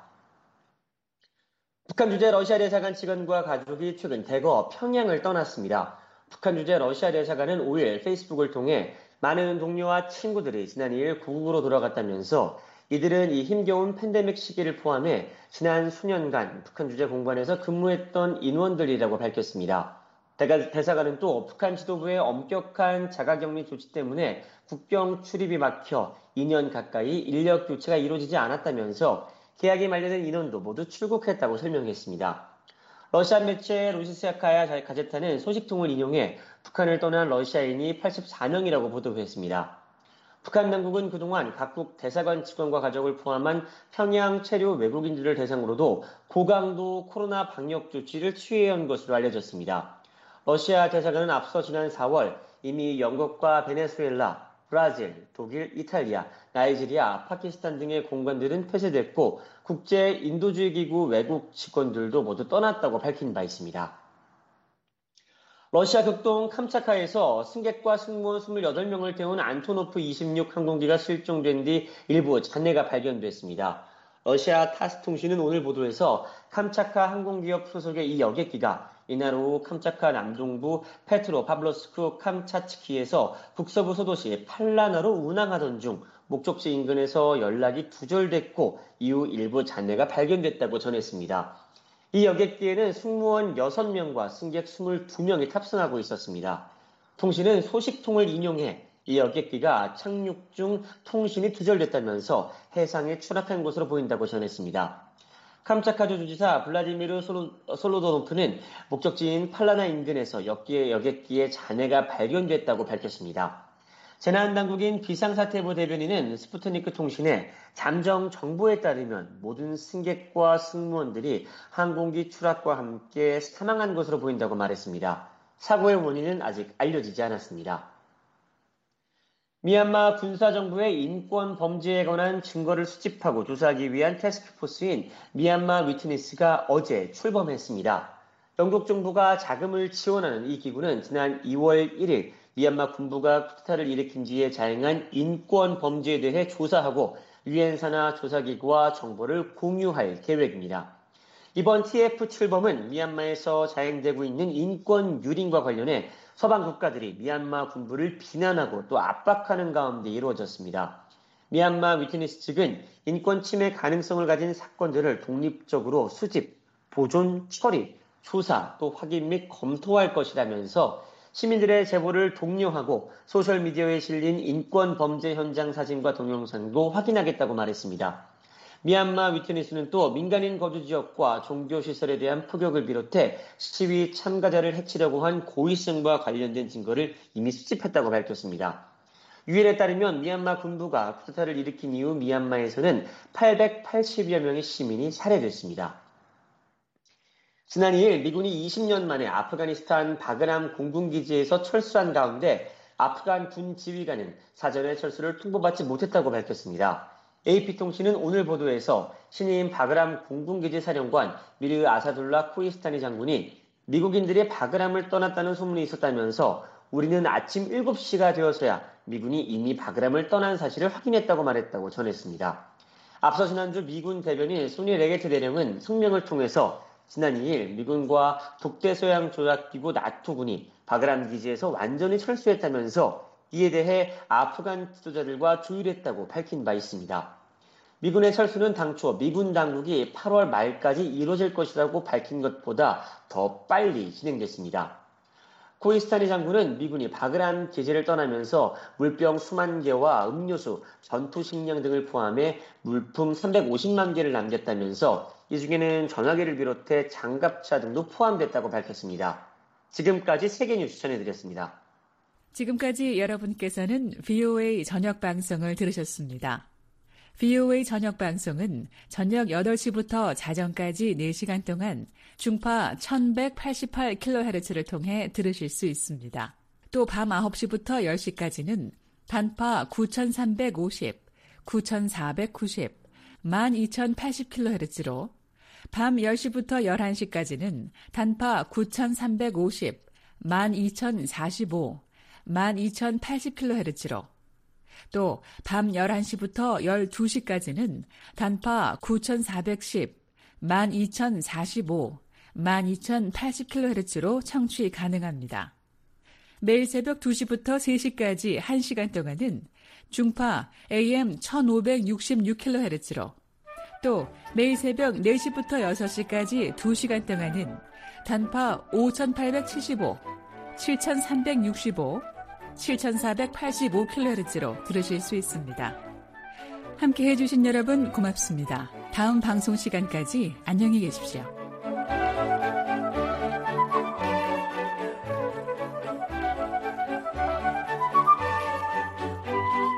S2: 북한 주재 러시아 대사관 직원과 가족이 최근 대거 평양을 떠났습니다. 북한 주재 러시아 대사관은 오 일 페이스북을 통해 많은 동료와 친구들이 지난 이 일 고국으로 돌아갔다면서 이들은 이 힘겨운 팬데믹 시기를 포함해 지난 수년간 북한 주재 공관에서 근무했던 인원들이라고 밝혔습니다. 대사관은 또 북한 지도부의 엄격한 자가격리 조치 때문에 국경 출입이 막혀 이 년 가까이 인력 교체가 이루어지지 않았다면서 계약이 만료된 인원도 모두 출국했다고 설명했습니다. 러시아 매체 로시스카야 가제타는 소식통을 인용해 북한을 떠난 러시아인이 팔십사 명이라고 보도했습니다. 북한 당국은 그동안 각국 대사관 직원과 가족을 포함한 평양 체류 외국인들을 대상으로도 고강도 코로나 방역 조치를 취해온 것으로 알려졌습니다. 러시아 대사관은 앞서 지난 사월 이미 영국과 베네수엘라, 브라질, 독일, 이탈리아, 나이지리아, 파키스탄 등의 공관들은 폐쇄됐고 국제 인도주의 기구 외국 직원들도 모두 떠났다고 밝힌 바 있습니다. 러시아 극동 캄차카에서 승객과 승무원 이십팔 명을 태운 안토노프 이십육 항공기가 실종된 뒤 일부 잔해가 발견됐습니다. 러시아 타스 통신은 오늘 보도에서 캄차카 항공기업 소속의 이 여객기가 이날 오후 캄차카 남동부 페트로파블로스크 캄차츠키에서 북서부 소도시 팔라나로 운항하던 중 목적지 인근에서 연락이 두절됐고 이후 일부 잔해가 발견됐다고 전했습니다. 이 여객기에는 승무원 여섯 명과 승객 이십이 명이 탑승하고 있었습니다. 통신은 소식통을 인용해 이 여객기가 착륙 중 통신이 두절됐다면서 해상에 추락한 것으로 보인다고 전했습니다. 캄차카주 주지사 블라디미르 솔로도노프는 목적지인 팔라나 인근에서 여기에 여객기의 잔해가 발견됐다고 밝혔습니다. 재난당국인 비상사태부 대변인은 스푸트니크 통신에 잠정 정보에 따르면 모든 승객과 승무원들이 항공기 추락과 함께 사망한 것으로 보인다고 말했습니다. 사고의 원인은 아직 알려지지 않았습니다. 미얀마 군사정부의 인권 범죄에 관한 증거를 수집하고 조사하기 위한 태스크포스인 미얀마 위트니스가 어제 출범했습니다. 영국 정부가 자금을 지원하는 이 기구는 지난 이월 일일 미얀마 군부가 쿠데타를 일으킨 뒤에 자행한 인권 범죄에 대해 조사하고 유엔사나 조사기구와 정보를 공유할 계획입니다. 이번 티에프 출범은 미얀마에서 자행되고 있는 인권 유린과 관련해 서방 국가들이 미얀마 군부를 비난하고 또 압박하는 가운데 이루어졌습니다. 미얀마 위트니스 측은 인권 침해 가능성을 가진 사건들을 독립적으로 수집, 보존, 처리, 조사, 또 확인 및 검토할 것이라면서 시민들의 제보를 독려하고 소셜미디어에 실린 인권 범죄 현장 사진과 동영상도 확인하겠다고 말했습니다. 미얀마 위트니스는 또 민간인 거주지역과 종교시설에 대한 폭격을 비롯해 시위 참가자를 해치려고 한 고의성과 관련된 증거를 이미 수집했다고 밝혔습니다. 유엔에 따르면 미얀마 군부가 쿠데타를 일으킨 이후 미얀마에서는 팔백팔십여 명의 시민이 살해됐습니다. 지난 이일 미군이 이십 년 만에 아프가니스탄 바그람 공군기지에서 철수한 가운데 아프간 군 지휘관은 사전에 철수를 통보받지 못했다고 밝혔습니다. 에이피통신은 오늘 보도에서 신임 바그람 공군기지 사령관 미르 아사둘라 코이스타니 장군이 미국인들이 바그람을 떠났다는 소문이 있었다면서 우리는 아침 일곱 시가 되어서야 미군이 이미 바그람을 떠난 사실을 확인했다고 말했다고 전했습니다. 앞서 지난주 미군 대변인 소니 레게트 대령은 성명을 통해서 지난 이일 미군과 북대서양 조약기구 나토군이 바그람 기지에서 완전히 철수했다면서 이에 대해 아프간 지도자들과 조율했다고 밝힌 바 있습니다. 미군의 철수는 당초 미군 당국이 팔월 말까지 이루어질 것이라고 밝힌 것보다 더 빨리 진행됐습니다. 코이스타니 장군은 미군이 바그람 기지를 떠나면서 물병 수만 개와 음료수, 전투식량 등을 포함해 물품 삼백오십만 개를 남겼다면서 이 중에는 전화기를 비롯해 장갑차 등도 포함됐다고 밝혔습니다. 지금까지 세계 뉴스 전해드렸습니다.
S21: 지금까지 여러분께서는 브이오에이 저녁 방송을 들으셨습니다. 브이오에이 저녁 방송은 저녁 여덟 시부터 자정까지 네 시간 동안 중파 천백팔십팔 킬로헤르츠를 통해 들으실 수 있습니다. 또 밤 아홉 시부터 열 시까지는 단파 구천삼백오십, 구천사백구십, 만 이천팔십 킬로헤르츠로 밤 열 시부터 열한 시까지는 단파 구천삼백오십, 만 이천사십오, 만 이천팔십 킬로헤르츠로 또 밤 열한 시부터 열두 시까지는 단파 구천사백십, 만 이천사십오, 만 이천팔십 킬로헤르츠로 청취 가능합니다. 매일 새벽 두 시부터 세 시까지 한 시간 동안은 중파 에이엠 천오백육십육 킬로헤르츠로 또 매일 새벽 네 시부터 여섯 시까지 두 시간 동안은 단파 오천팔백칠십오, 칠천삼백육십오, 칠천사백팔십오 킬로헤르츠로 들으실 수 있습니다. 함께 해주신 여러분 고맙습니다. 다음 방송 시간까지 안녕히 계십시오.